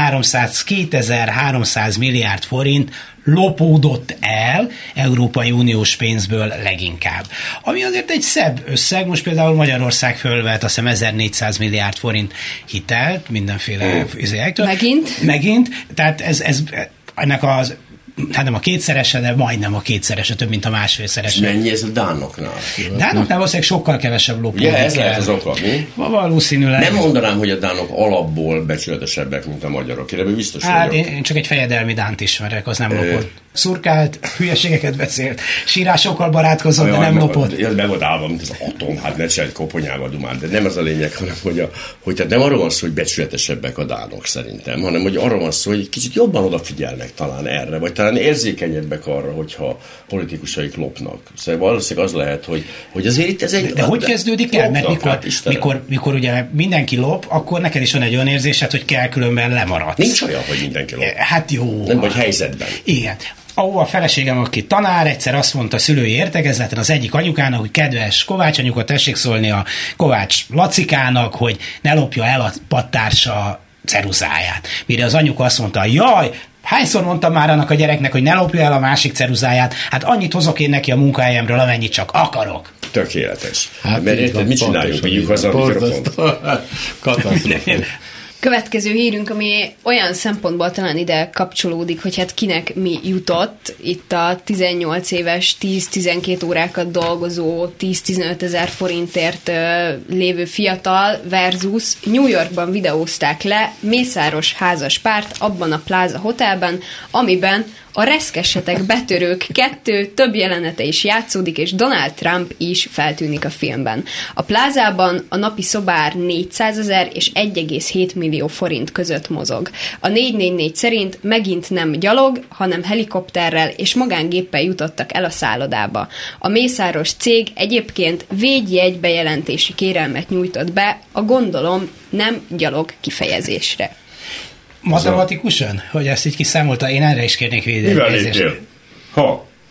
1300-2300 milliárd forint lopódott el Európai Uniós pénzből leginkább. Ami azért egy szebb összeg, most például Magyarország fölvett azt hiszem 1400 milliárd forint hitelt, mindenféle üzélektől. Megint, tehát ez ennek az, hát nem a kétszerese, de majdnem a kétszerese, több mint a másfélszerese. Mennyi ez a dánoknál? Dánoknál valószínűleg sokkal kevesebb lopódik el. Ez lehet az oka, mi? Valószínűleg. Nem mondanám, hogy a dánok alapból becsületesebbek, mint a magyarok. Én biztos vagyok. Én csak egy fejedelmi dánt ismerek, az nem lopott. Szurkált, hülyeségeket beszélt, sírásokkal barátkozott, de nem lopott. Ez be volt állva, mint az atom, hát ne csinálj koponyával dumál, de nem az a lényeg, hanem hogy tehát nem arról van szó, hogy becsületesebbek a dánok szerintem, hanem hogy arról van szó, hogy kicsit jobban odafigyelnek talán erre, vagy talán érzékenyebbek arra, hogyha politikusaik lopnak. Szóval valószínűleg az lehet, hogy azért itt ez egy... De hogy kezdődik el? Mert mikor ugye mindenki lop, akkor neked is van egy olyan érzésed, hogy kell, különben lemaradsz. Nincs olyan, hogy mindenki lop. Hát jó. Nem vagy helyzetben. Igen. A feleségem, aki tanár, egyszer azt mondta a szülői értekezleten az egyik anyukának, hogy kedves Kovács anyuka, tessék szólni a Kovács Lacikának, hogy ne lopja el a pattársa ceruzáját. Mire az anyuka azt mondta, jaj, hányszor mondtam már annak a gyereknek, hogy ne lopja el a másik ceruzáját, hát annyit hozok én neki a munkahelyemről, amennyit csak akarok. Tökéletes. Hát mert érted, mit csináljunk, vigyük haza a mikrofont. Katasztrófa. Következő hírünk, ami olyan szempontból talán ide kapcsolódik, hogy hát kinek mi jutott, itt a 18 éves, 10-12 órákat dolgozó, 10-15 ezer forintért lévő fiatal versus New Yorkban videózták le mészáros házas párt abban a Plaza Hotelben, amiben a reszkesetek betörők 2 több jelenete is játszódik, és Donald Trump is feltűnik a filmben. A plázában a napi szobár 400 000 és 1,7 millió forint között mozog. A 444 szerint megint nem gyalog, hanem helikopterrel és magángéppel jutottak el a szállodába. A mészáros cég egyébként védjegy bejelentési kérelmet nyújtott be, a gondolom nem gyalog kifejezésre. Matematikusan? Hogy ezt így kiszámolta? Én erre is kérnék védelmezést. Ha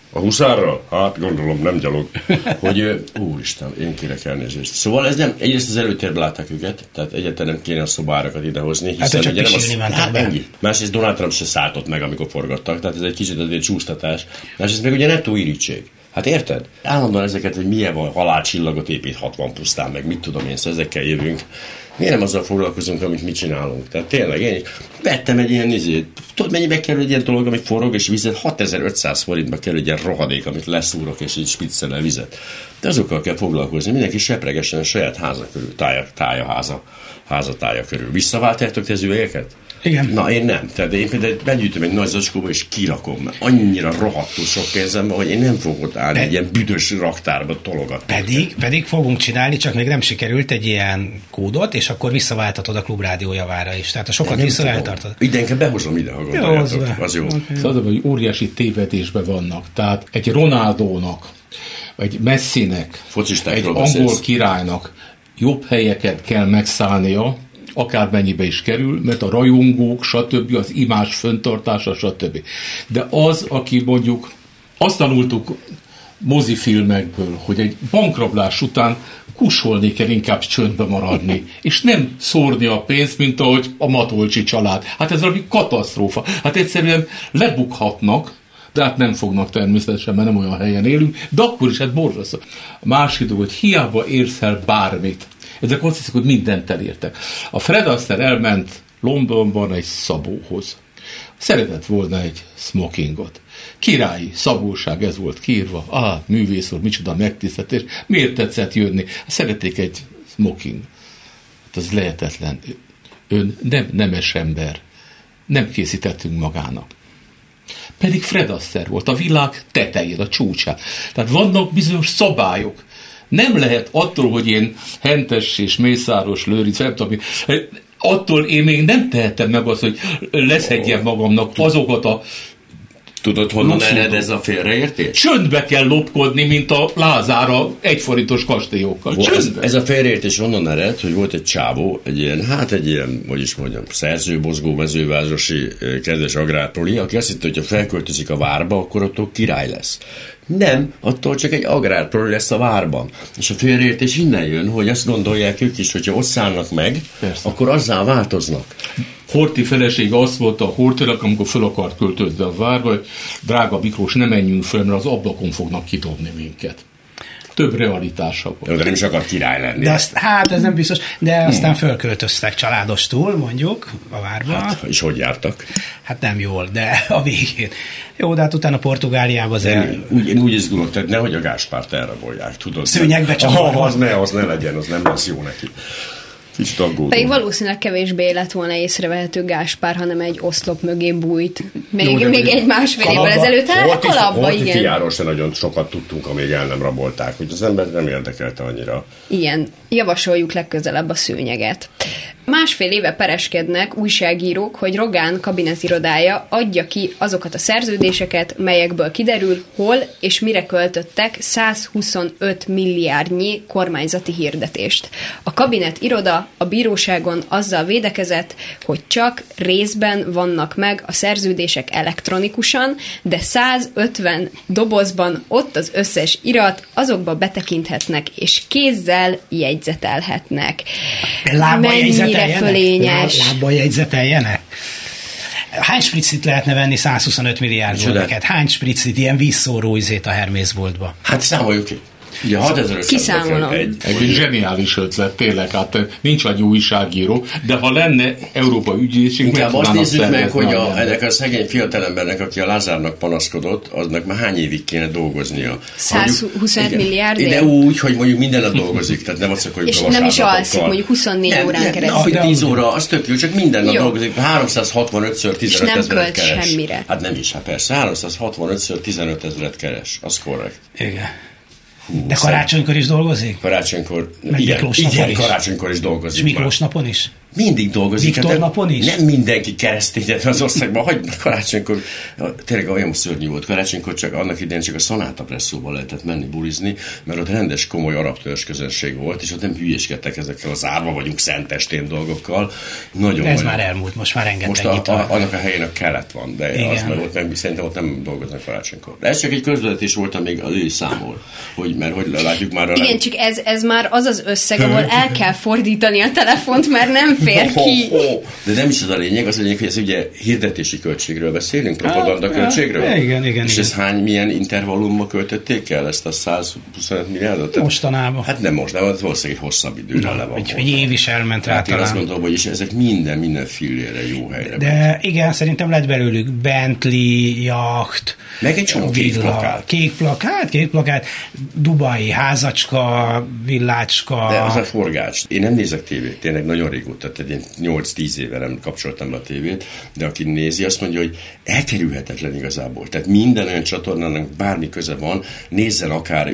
A huszárral? Hát gondolom nem gyalog. Hogy úristen, én kérek elnézést. Szóval ez nem, egyrészt az előtérbe látták őket, tehát egyáltalán nem kéne a szobárakat idehozni, hiszen csak ugye mentek be. Másrészt Donald Trump se szálltott meg, amikor forgattak, tehát ez egy kicsit azért csúsztatás. Másrészt meg ugye nettó irítség. Hát érted? Állandóan ezeket, hogy milyen van, halálcsillagot épít 60 pusztán, meg mit tudom én, szóval ezekkel jövünk. Miért nem azzal foglalkozunk, amit mi csinálunk? Tehát tényleg, én vettem egy ilyen izét. Tudod, mennyibe kerül egy ilyen dolog, ami forog, és vizet 6500 forintba kerül egy ilyen rohadék, amit leszúrok, és így spiccelel vizet. De azokkal kell foglalkozni. Mindenki sepregesen a saját háza körül, házatája körül. Visszaváltjátok te az üvegeket? Igen. Na, én nem. Tehát én például begyűjtöm egy nagy zacskóba, és kirakom. Mert annyira rohadtul sok pénzem van, hogy én nem fogok ott állni egy ilyen büdös raktárba tologatni. Pedig fogunk csinálni, csak még nem sikerült egy ilyen kódot, és akkor visszaváltatod a klubrádió javára is. Tehát a sokat visszaváltatod. Idenke behozom ide, ha gondoljátok. Az jó. Okay. Szóval, hogy óriási tévedésben vannak. Tehát egy Ronaldónak, egy Messinek, egy angol királynak jobb helyeket kell megszállnia, akármennyibe is kerül, mert a rajongók, stb., az imázs föntartása, stb. De az, aki mondjuk azt tanultuk mozifilmekből, hogy egy bankrablás után kusolni kell, inkább csöndbe maradni, és nem szórni a pénzt, mint ahogy a Matolcsi család. Hát ez valami katasztrófa. Hát egyszerűen lebukhatnak, de hát nem fognak természetesen, mert nem olyan helyen élünk, de akkor is hát borzasztó. A másik dolog, hogy hiába érsz el bármit. Ezek azt hiszik, hogy mindent elértek. A Fred Astaire elment Londonban egy szabóhoz. Szeretett volna egy smokingot. Királyi szabóság, ez volt kiírva. Művész úr, micsoda megtiszteltetés. Miért tetszett jönni? Szerették egy smoking. Hát az lehetetlen. Ön nem nemes ember. Nem készítettünk magának. Pedig Fred Astaire volt a világ tetején, a csúcsán. Tehát vannak bizonyos szabályok. Nem lehet attól, hogy én Hentes és Mészáros Lőrinc, nem tudom, attól én még nem tehetem meg azt, hogy leszedjem magamnak azokat a... Tudod, honnan ered ez a félreértés? Csöndbe kell lopkodni, mint a Lázára egyforintos kastélyokkal. Ez a félreértés onnan ered, hogy volt egy csávó, egy ilyen, hogy is mondjam, szerzőmozgó mezővárosi kedves agrárproli, aki azt hitte, hogy ha felköltözik a várba, akkor attól király lesz. Nem, attól csak egy agrárproli lesz a várban. És a félreértés innen jön, hogy azt gondolják ők is, hogyha ott szállnak meg, persze, akkor azzá változnak. Horthy felesége azt mondta a Horthynak, amikor fel akart költözni a várba, hogy drága Miklós, ne menjünk fel, mert az ablakon fognak kidobni minket. Több realitása volt. De nem is akar király lenni. De ez nem biztos. De aztán fölköltöztek családostul, mondjuk, a várba. Hát, és hogy jártak? Hát nem jól, de a végén. Jó, de hát utána Portugáliában Én úgy izgulok, tehát nehogy a Gáspárt elrabolják, tudod. Szőnyegbe csavarva. Az ne legyen, az nem lesz jó neki. Pedig valószínűleg kevésbé lett volna észrevehető Gáspár, hanem egy oszlop mögé bújt. Még egy másfél évvel ezelőtt. A kalapba, igen. Fiáról se nagyon sokat tudtunk, amíg el nem rabolták, hogy az ember nem érdekelte annyira. Igen, javasoljuk legközelebb a szőnyeget. Másfél éve pereskednek újságírók, hogy Rogán kabinetirodája adja ki azokat a szerződéseket, melyekből kiderül, hol és mire költöttek 125 milliárdnyi kormányzati hirdetést. A kabinetiroda a bíróságon azzal védekezett, hogy csak részben vannak meg a szerződések elektronikusan, de 150 dobozban ott az összes irat, azokba betekinthetnek, és kézzel jegyzetelhetnek. Mennyire fölényes. Lábbal jegyzeteljenek? Hány spriccit lehetne venni 125 milliárd neked? Hány spriccit, ilyen vízszóró izét a Hermészboltba? Hát számoljuk ki. Ugye 6500 egy zseniális ötlet, tényleg, hát nincs annyi újságíró, de ha lenne Európa ügyészség, inkább azt nézzük meg, hogy ennek a szegény fiatalembernek, aki a Lázárnak panaszkodott, aznak már hány évig kéne dolgoznia. 125 milliárd? De úgy, hogy mondjuk minden nap dolgozik, tehát nem azt, hogy és nem is alszik, mondjuk 24 órán keresztül. Nem, 10 óra, az tök jó, csak minden nap dolgozik, 365-ször 15 ezeret keres. Nem költ semmire. Hát nem is, hát persze, 365-ször 15 ezeret keres, az korrekt. Igen. De karácsonykor is dolgozik? Karácsonykor, igen, karácsonykor is dolgozik. És Miklós napon is? mindig dolgozik. Viktor napon is? Nem mindenki keresztényet az országban. Karácsonykor, tényleg olyan szörnyű volt. Karácsonykor csak annak idején csak a Szanáta Presszóba lehetett menni bulizni, mert ott rendes, komoly arab törzs közönség volt, és ott nem hülyéskedtek ezekkel az árva vagyunk szentestén dolgokkal. Nagyon ez már elmúlt, most már rengeteg most annak a helyén a kelet van, de igen. Az meg ott meg szerintem ott nem dolgoznak karácsonykor. De ez csak egy közvetítés volt, amíg az ő számol, mert hogy látjuk már... Igen, csak ez már az összeg, ahol el kell fordítani a telefont, mert nem fér ki. De nem is az a lényeg, hogy ez ugye hirdetési költségről beszélünk, propaganda költségről. Igen. És ez milyen intervallumban költötték el ezt a 125 milliárdot? Mostanában. Hát nem most, de valószínűleg egy hosszabb időre le van. Egy év is elment rá talán. Én azt gondolom, hogy ezek minden fillére jó helyre. De igen, szerintem lett belőlük Bentley, yacht, meg egy csomó kék plakát, dubai házacska, villácska. De az a forgács. Én nem nézek tévét, tényleg nagyon régóta, tehát én 8-10 éve nem kapcsoltam be a tévét, de aki nézi, azt mondja, hogy elkerülhetetlen igazából. Tehát minden olyan csatornának bármi köze van, nézzen akár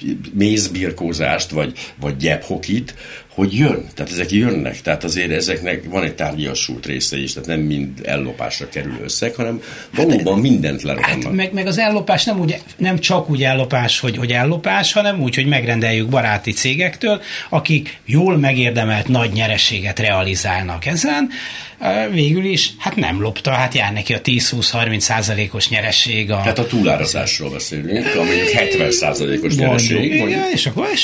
mézbirkózást, vagy gyephokit, hogy jön. Tehát ezek jönnek. Tehát azért ezeknek van egy tárgyasult része is, tehát nem mind ellopásra kerül összeg, hanem valóban mindent lerohannak. Hát meg az ellopás nem csak úgy ellopás, hogy ellopás, hanem úgy, hogy megrendeljük baráti cégektől, akik jól megérdemelt nagy nyereséget realizálnak ezen. Végül is, hát nem lopta, hát jár neki a 10-20-30%-os nyereség. Tehát a túlárazásról beszélünk, amelyik 70%-os nyereség. Igen, és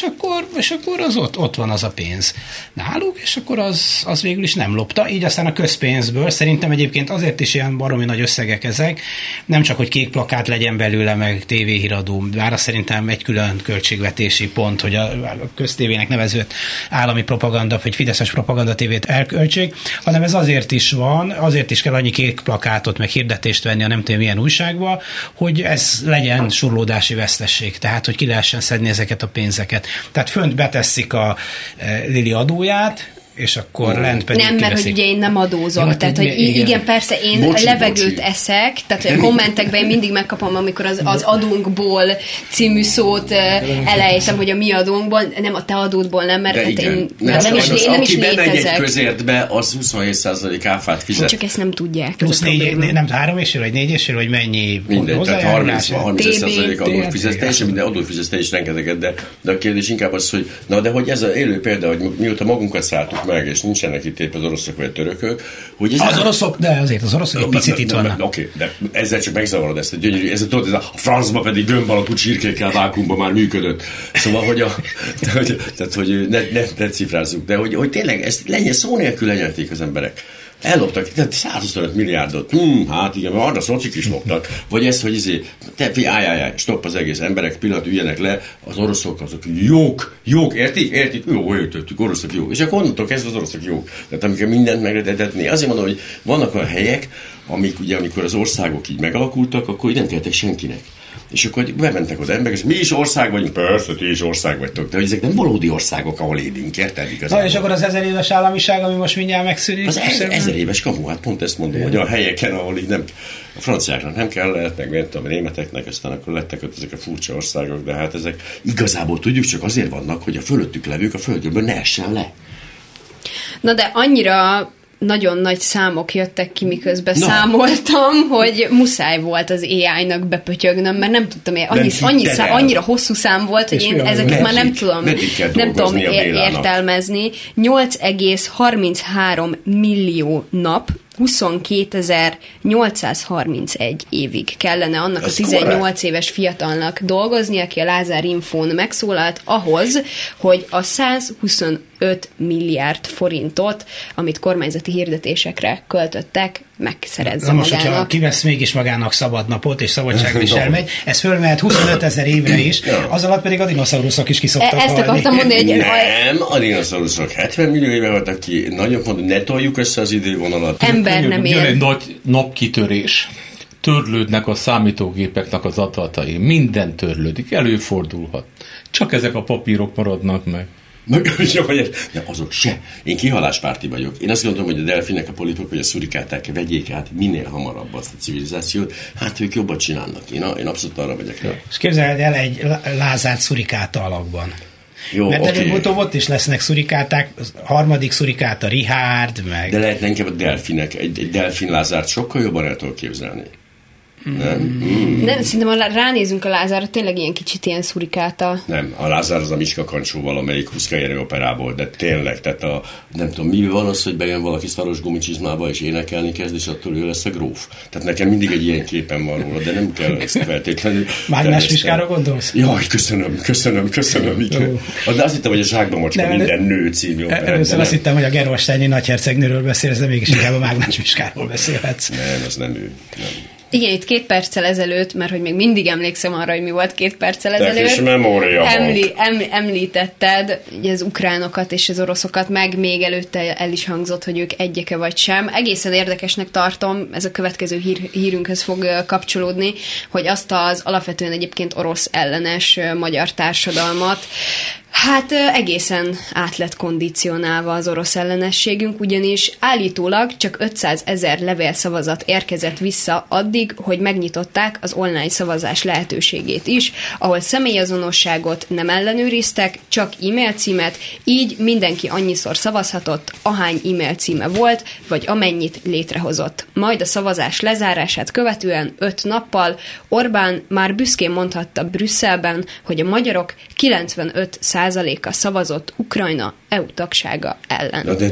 akkor az ott van az a pénz náluk, és akkor az végül is nem lopta. Így aztán a közpénzből szerintem egyébként azért is ilyen baromi nagy összegek ezek, nem csak, hogy kék plakát legyen belőle, meg tévéhíradó, bár az szerintem egy külön költségvetési pont, hogy a köztévének nevezett állami propaganda, vagy fideszes propaganda tévét elköltsék, hanem ez azért is van, azért is kell annyi kék plakátot, meg hirdetést venni a nem tudom milyen újságba, hogy ez legyen surlódási vesztesség, tehát hogy ki lehessen szedni ezeket a pénzeket. Tehát fönt beteszik a Lili adóját, és akkor lent pedig nem, mert hogy ugye én nem adózom, ja, tehát hogy igen, persze én levegőt eszek, tehát hogy a kommentekben én mindig megkapom, amikor az adónkból című szót elejtem, hogy a mi adónkból, nem a te adódból nem, mert hát én nem is létezek. Egy közértbe, az 27% áfát fizet. Csak ezt nem tudják. Plusz 3,5 vagy 4,5 vagy mennyi hozzájárulás? 30% adót fizetés, minden adót fizetés rengeteget, de a kérdés inkább az, hogy de hogy ez az élő példa, hogy mióta magunkat szálltuk meg, és nincsenek itt épp az oroszok vagy a törökök, hogy ez az oroszok, de azért az oroszok egy picit itt vannak. Oké, de ezzel csak megzavarod ezt a gyönyörű, ez a francba pedig gömb alakú csirkékkel vákuumban már működött. Szóval, hogy ne cifrázzuk, de hogy tényleg ezt szó nélkül lenyelték az emberek. Elloptak, tehát 125 milliárdot. Hát igen, mert arra szocik is loptak. Vagy ez, hogy stopp az egész, emberek pillanat üljenek le, az oroszok azok jók, értik? Jó, értettük, oroszok jók. És akkor onnantól kezdve az oroszok jók. Tehát amikor mindent meg lehet etetni. Azért mondom, hogy vannak olyan helyek, amikor az országok így megalakultak, akkor így nem kellettek senkinek. És akkor bementek az emberek, és mi is ország vagyunk, persze, ti is ország vagytok, de hogy ezek nem valódi országok, ahol élünk, érted igazán? Na és akkor az 1000 éves államiság, ami most mindjárt megszűnik? Az 1000 éves kamu, hát pont ezt mondom, hogy a helyeken, ahol így nem, a franciáknak nem kellett, meg a németeknek, aztán akkor lettek ott ezek a furcsa országok, de hát ezek igazából tudjuk, csak azért vannak, hogy a fölöttük levők a földről ne essen le. Na de annyira nagyon nagy számok jöttek ki, miközben számoltam, hogy muszáj volt az AI-nak bepötyögnöm, mert nem tudtam, annyira hosszú szám volt, hogy én ezeket már nem tudom értelmezni. 8,33 millió nap, 22.831 évig kellene annak a 18 éves fiatalnak dolgozni, aki a Lázár Infón megszólalt, ahhoz, hogy a 125 milliárd forintot, amit kormányzati hirdetésekre költöttek, megszerezze magának. Most, hogyha kivesz mégis magának szabadnapot, és szabadságra is elmegy, ez fölmehet 25 000 évre is, az alatt pedig a dinoszauruszok is kiszoktak halni. Ezt akartam mondani, hogy... Nem, a dinoszauruszok 70 millió éve voltak ki, nagyon fontos, ne toljuk össze az idővonalat. Ember nem él. Jön egy nagy napkitörés. Törlődnek a számítógépeknek az adatai. Minden törlődik, előfordulhat. Csak ezek a papírok maradnak meg. De azok se. Én kihaláspárti vagyok. Én azt gondolom, hogy a delfinek, a polipok, vagy a szurikáták vegyék át minél hamarabb azt a civilizációt. Hát ők jobban csinálnak. Én abszolút arra vagyok rá. És képzeld el egy Lázár szurikáta alakban. Jó, mert előbb-utóbb ott is lesznek szurikáták, harmadik szurikáta Richard, meg... De lehetne inkább a delfinek, egy delfin Lázárt sokkal jobban el tudok képzelni. Nem, szerintem ha ránézünk a Lázárra, tényleg ilyen kicsit ilyen szurikáta. Nem, a Lázár az a Miska Kancsó valamelyik Huszkajeri operából, de tényleg, tehát nem tudom, mi van az, hogy bejön valaki szaros gumicsizmába és énekelni kezd, és attól ő lesz a gróf. Tehát nekem mindig egy ilyen képen van róla, de nem kell ezt feltétlenül. Mágnás Miskára gondolsz? Jaj, köszönöm. De azt hittem, hogy a Zsákba Macska minden nő című operát. Először azt hittem, hogy a Gerolsteini nagyhercegnőről beszélsz, de mégis inkább a Mágnás Miskáról beszélhetsz. Nem, az nem ő. Nem. Igen, itt 2 perccel ezelőtt, mert hogy még mindig emlékszem arra, hogy mi volt 2 perccel ezelőtt. Említetted ugye az ukránokat és az oroszokat, meg még előtte el is hangzott, hogy ők egyike vagy sem. Egészen érdekesnek tartom, ez a következő hírünkhöz fog kapcsolódni, hogy azt az alapvetően egyébként orosz ellenes magyar társadalmat hát egészen át lett kondicionálva az orosz ellenességünk, ugyanis állítólag csak 500 000 levélszavazat érkezett vissza addig, hogy megnyitották az online szavazás lehetőségét is, ahol személyazonosságot nem ellenőriztek, csak e-mail címet, így mindenki annyiszor szavazhatott, ahány e-mail címe volt, vagy amennyit létrehozott. Majd a szavazás lezárását követően 5 nappal Orbán már büszkén mondhatta Brüsszelben, hogy a magyarok 95%-a szavazott Ukrajna EU tagsága ellen. Na de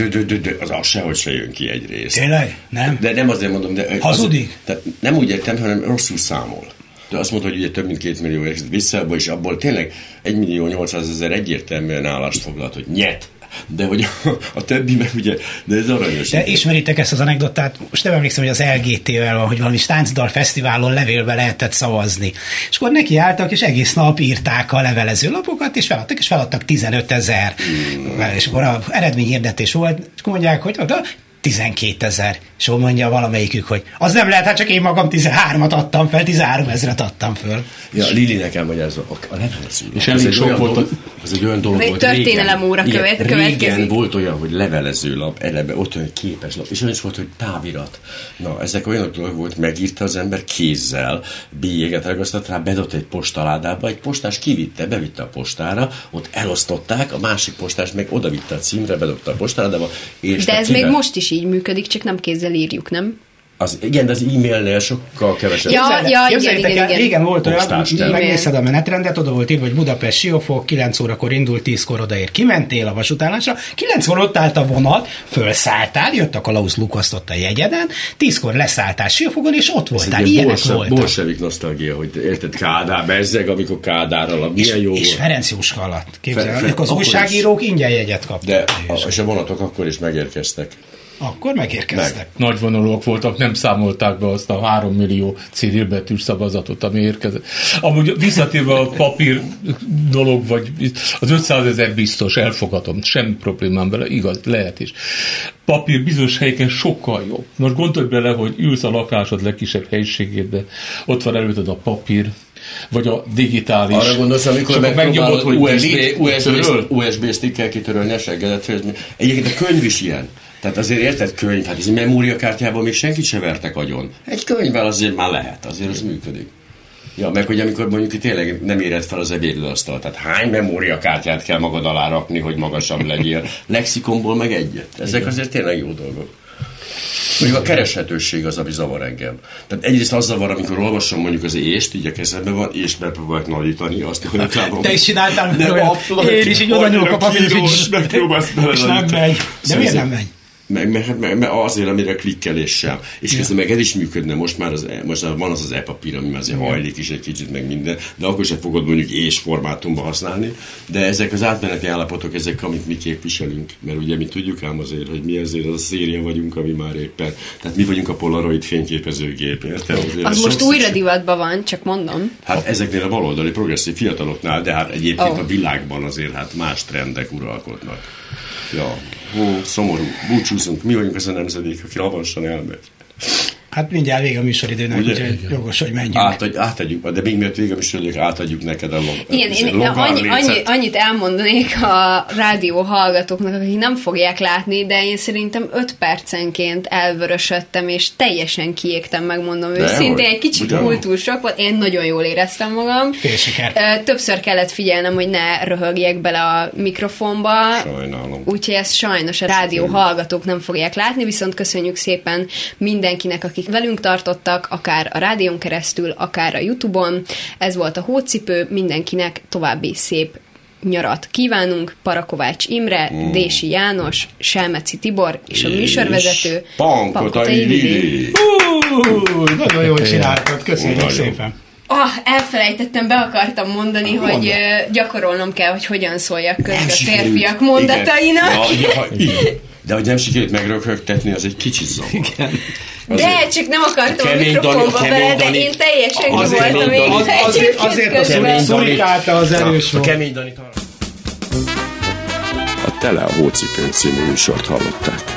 az sehogy se jön ki egyrészt. Tényleg? Nem? De nem azért mondom, de... Hazudik? Tehát nem úgy értem, hanem rosszul számol. De azt mondta, hogy ugye több mint 2 millió érkezett vissza, és abból tényleg 1.800.000 egyértelműen állást foglalt, hogy nyet. De hogy a többi meg ugye, de ez aranyos. De ismeritek ezt az anekdotát? Most nem emlékszem, hogy az LGT-vel van, hogy valami táncdal fesztiválon levélbe lehetett szavazni. És akkor nekiálltak, és egész nap írták a levelező lapokat, és feladtak 15 000. És akkor az eredményhirdetés volt, és akkor mondják, hogy 12 000. És akkor mondja valamelyikük, hogy az nem lehet, hát csak én magam 13-at adtam fel, 13 000-et adtam föl. Ja, Lili nekem magyarázza, a levelező. És elég sok volt. Ez egy olyan dolog volt történelem óra következik. Régen volt olyan, hogy levelezőlap, eleve ott olyan képeslap, és olyan is volt, hogy távirat. Na, ezek olyan dolog volt, megírta az ember kézzel, bélyéget ragasztott rá, bedott egy postaládába, egy postás kivitte, bevitte a postára, ott elosztották, a másik postás meg odavitte a címre, bedobta a postáládába. És de ez még most is így működik, csak nem kézzel írjuk, nem? Igen, de az e-mailnél sokkal kevesebb. Igen. Régen volt olyan, megnézted a menetrendet, oda volt írva, hogy Budapest Siófok, 9 órakor indult, 10-kor odaér. Kimentél a vasútállásra, 9-kor ott állt a vonat, fölszálltál, jött a kalauz, lukasztott a jegyeden, 10-kor leszálltál Siófokon, és ott voltál. Ilyenek voltak. Bolsevik nosztalgia, hogy érted, Kádár bezzeg, amikor Kádár alatt. Milyen jó és Ferenc Jóska alatt. Képzelj, az újságírók ingyen jegyet kaptak. És a vonatok akkor is megérkeztek. Akkor megérkeztek. Nagyvonalúak voltak, nem számolták be azt a 3 millió cirilbetűs szavazatot, ami érkezett. Amúgy visszatérve a papír dolog, vagy az 500 000 biztos, elfogadom, semmi problémám vele, igaz, lehet is. Papír bizonyos helyeken sokkal jobb. Most gondolj bele, hogy ülsz a lakásod legkisebb helyiségében, ott van előtted a papír, vagy a digitális. Arra gondolsz, amikor megnyomod, hogy USB stickkel kitörölni a seggedet. Egyébként a könyv is ilyen. Tehát azért érted, könyv, hát ez a memóriakártyában még senkit se vertek agyon. Egy könyvvel azért már lehet, azért az működik. Ja, meg hogy amikor mondjuk tényleg nem éred fel az ebédlőasztalt, tehát hány memóriakártyát kell magad alá rakni, hogy magasabb legyél. Lexikonból meg egyet. Ezek azért tényleg jó dolgok. Mondjuk a kereshetőség az, ami zavar engem. Tehát egyrészt az zavar, amikor olvasom mondjuk az ést, így a kezemben van, és megpróbálok nagyítani azt, hogy utána... Te is csináltál, én is így oda nyúlok a papír, és nem megy. De miért nem megy? Meg azért, amire klikkeléssel. És közben meg ez is működne, most már van az e-papír, ami már azért hajlik is egy kicsit, meg minden, de akkor sem fogod mondjuk és formátumban használni. De ezek az átmeneti állapotok, ezek, amit mi képviselünk. Mert ugye mi tudjuk ám azért, hogy mi azért az a széria vagyunk, ami már éppen. Tehát mi vagyunk a Polaroid fényképezőgép, érted? Az most újra divatban van, csak mondom. Hát ezeknél a baloldali progresszív fiataloknál, de hát egyébként a világban azért hát más trendek uralkodnak. Ja, szomorú. Búcsúzunk. Mi vagyunk ez a nemzedék, aki avansan elmegy. Hát mindjárt vége a műsoridőnek, úgyhogy jogos, hogy menjünk. Átadjuk, de még miért vége a műsoridőnek, átadjuk neked a Igen, annyit elmondanék a rádió hallgatóknak, akik nem fogják látni, de én szerintem 5 percenként elvörösödtem, és teljesen kiégtem, megmondom őszintén. Egy kicsit kultúrsok volt, én nagyon jól éreztem magam. Félsiker. Többször kellett figyelnem, hogy ne röhögjek bele a mikrofonba. Sajnálom. Úgyhogy ezt sajnos a rádió hallgatók nem fogják látni, viszont köszönjük szépen mindenkinek, akik velünk tartottak, akár a rádión keresztül, akár a YouTube-on. Ez volt a Hócipő, mindenkinek további szép nyarat kívánunk. Parakovács Imre, Dési János, Selmeci Tibor és a műsorvezető Pankotai Lili. Nagyon jól csináltad, köszönjük szépen. Elfelejtettem, be akartam mondani, hogy gyakorolnom kell, hogy hogyan szóljak közben a férfiak mondatainak. De hogy nem sikerült megröhögtetni, az egy kicsit zavar. De csak nem akartam a mikrofonba bele, de én teljesen voltam én. Azért a szurikálta az erős volt. A kemény Danit. A Tele a Hócipőn című műsort hallották.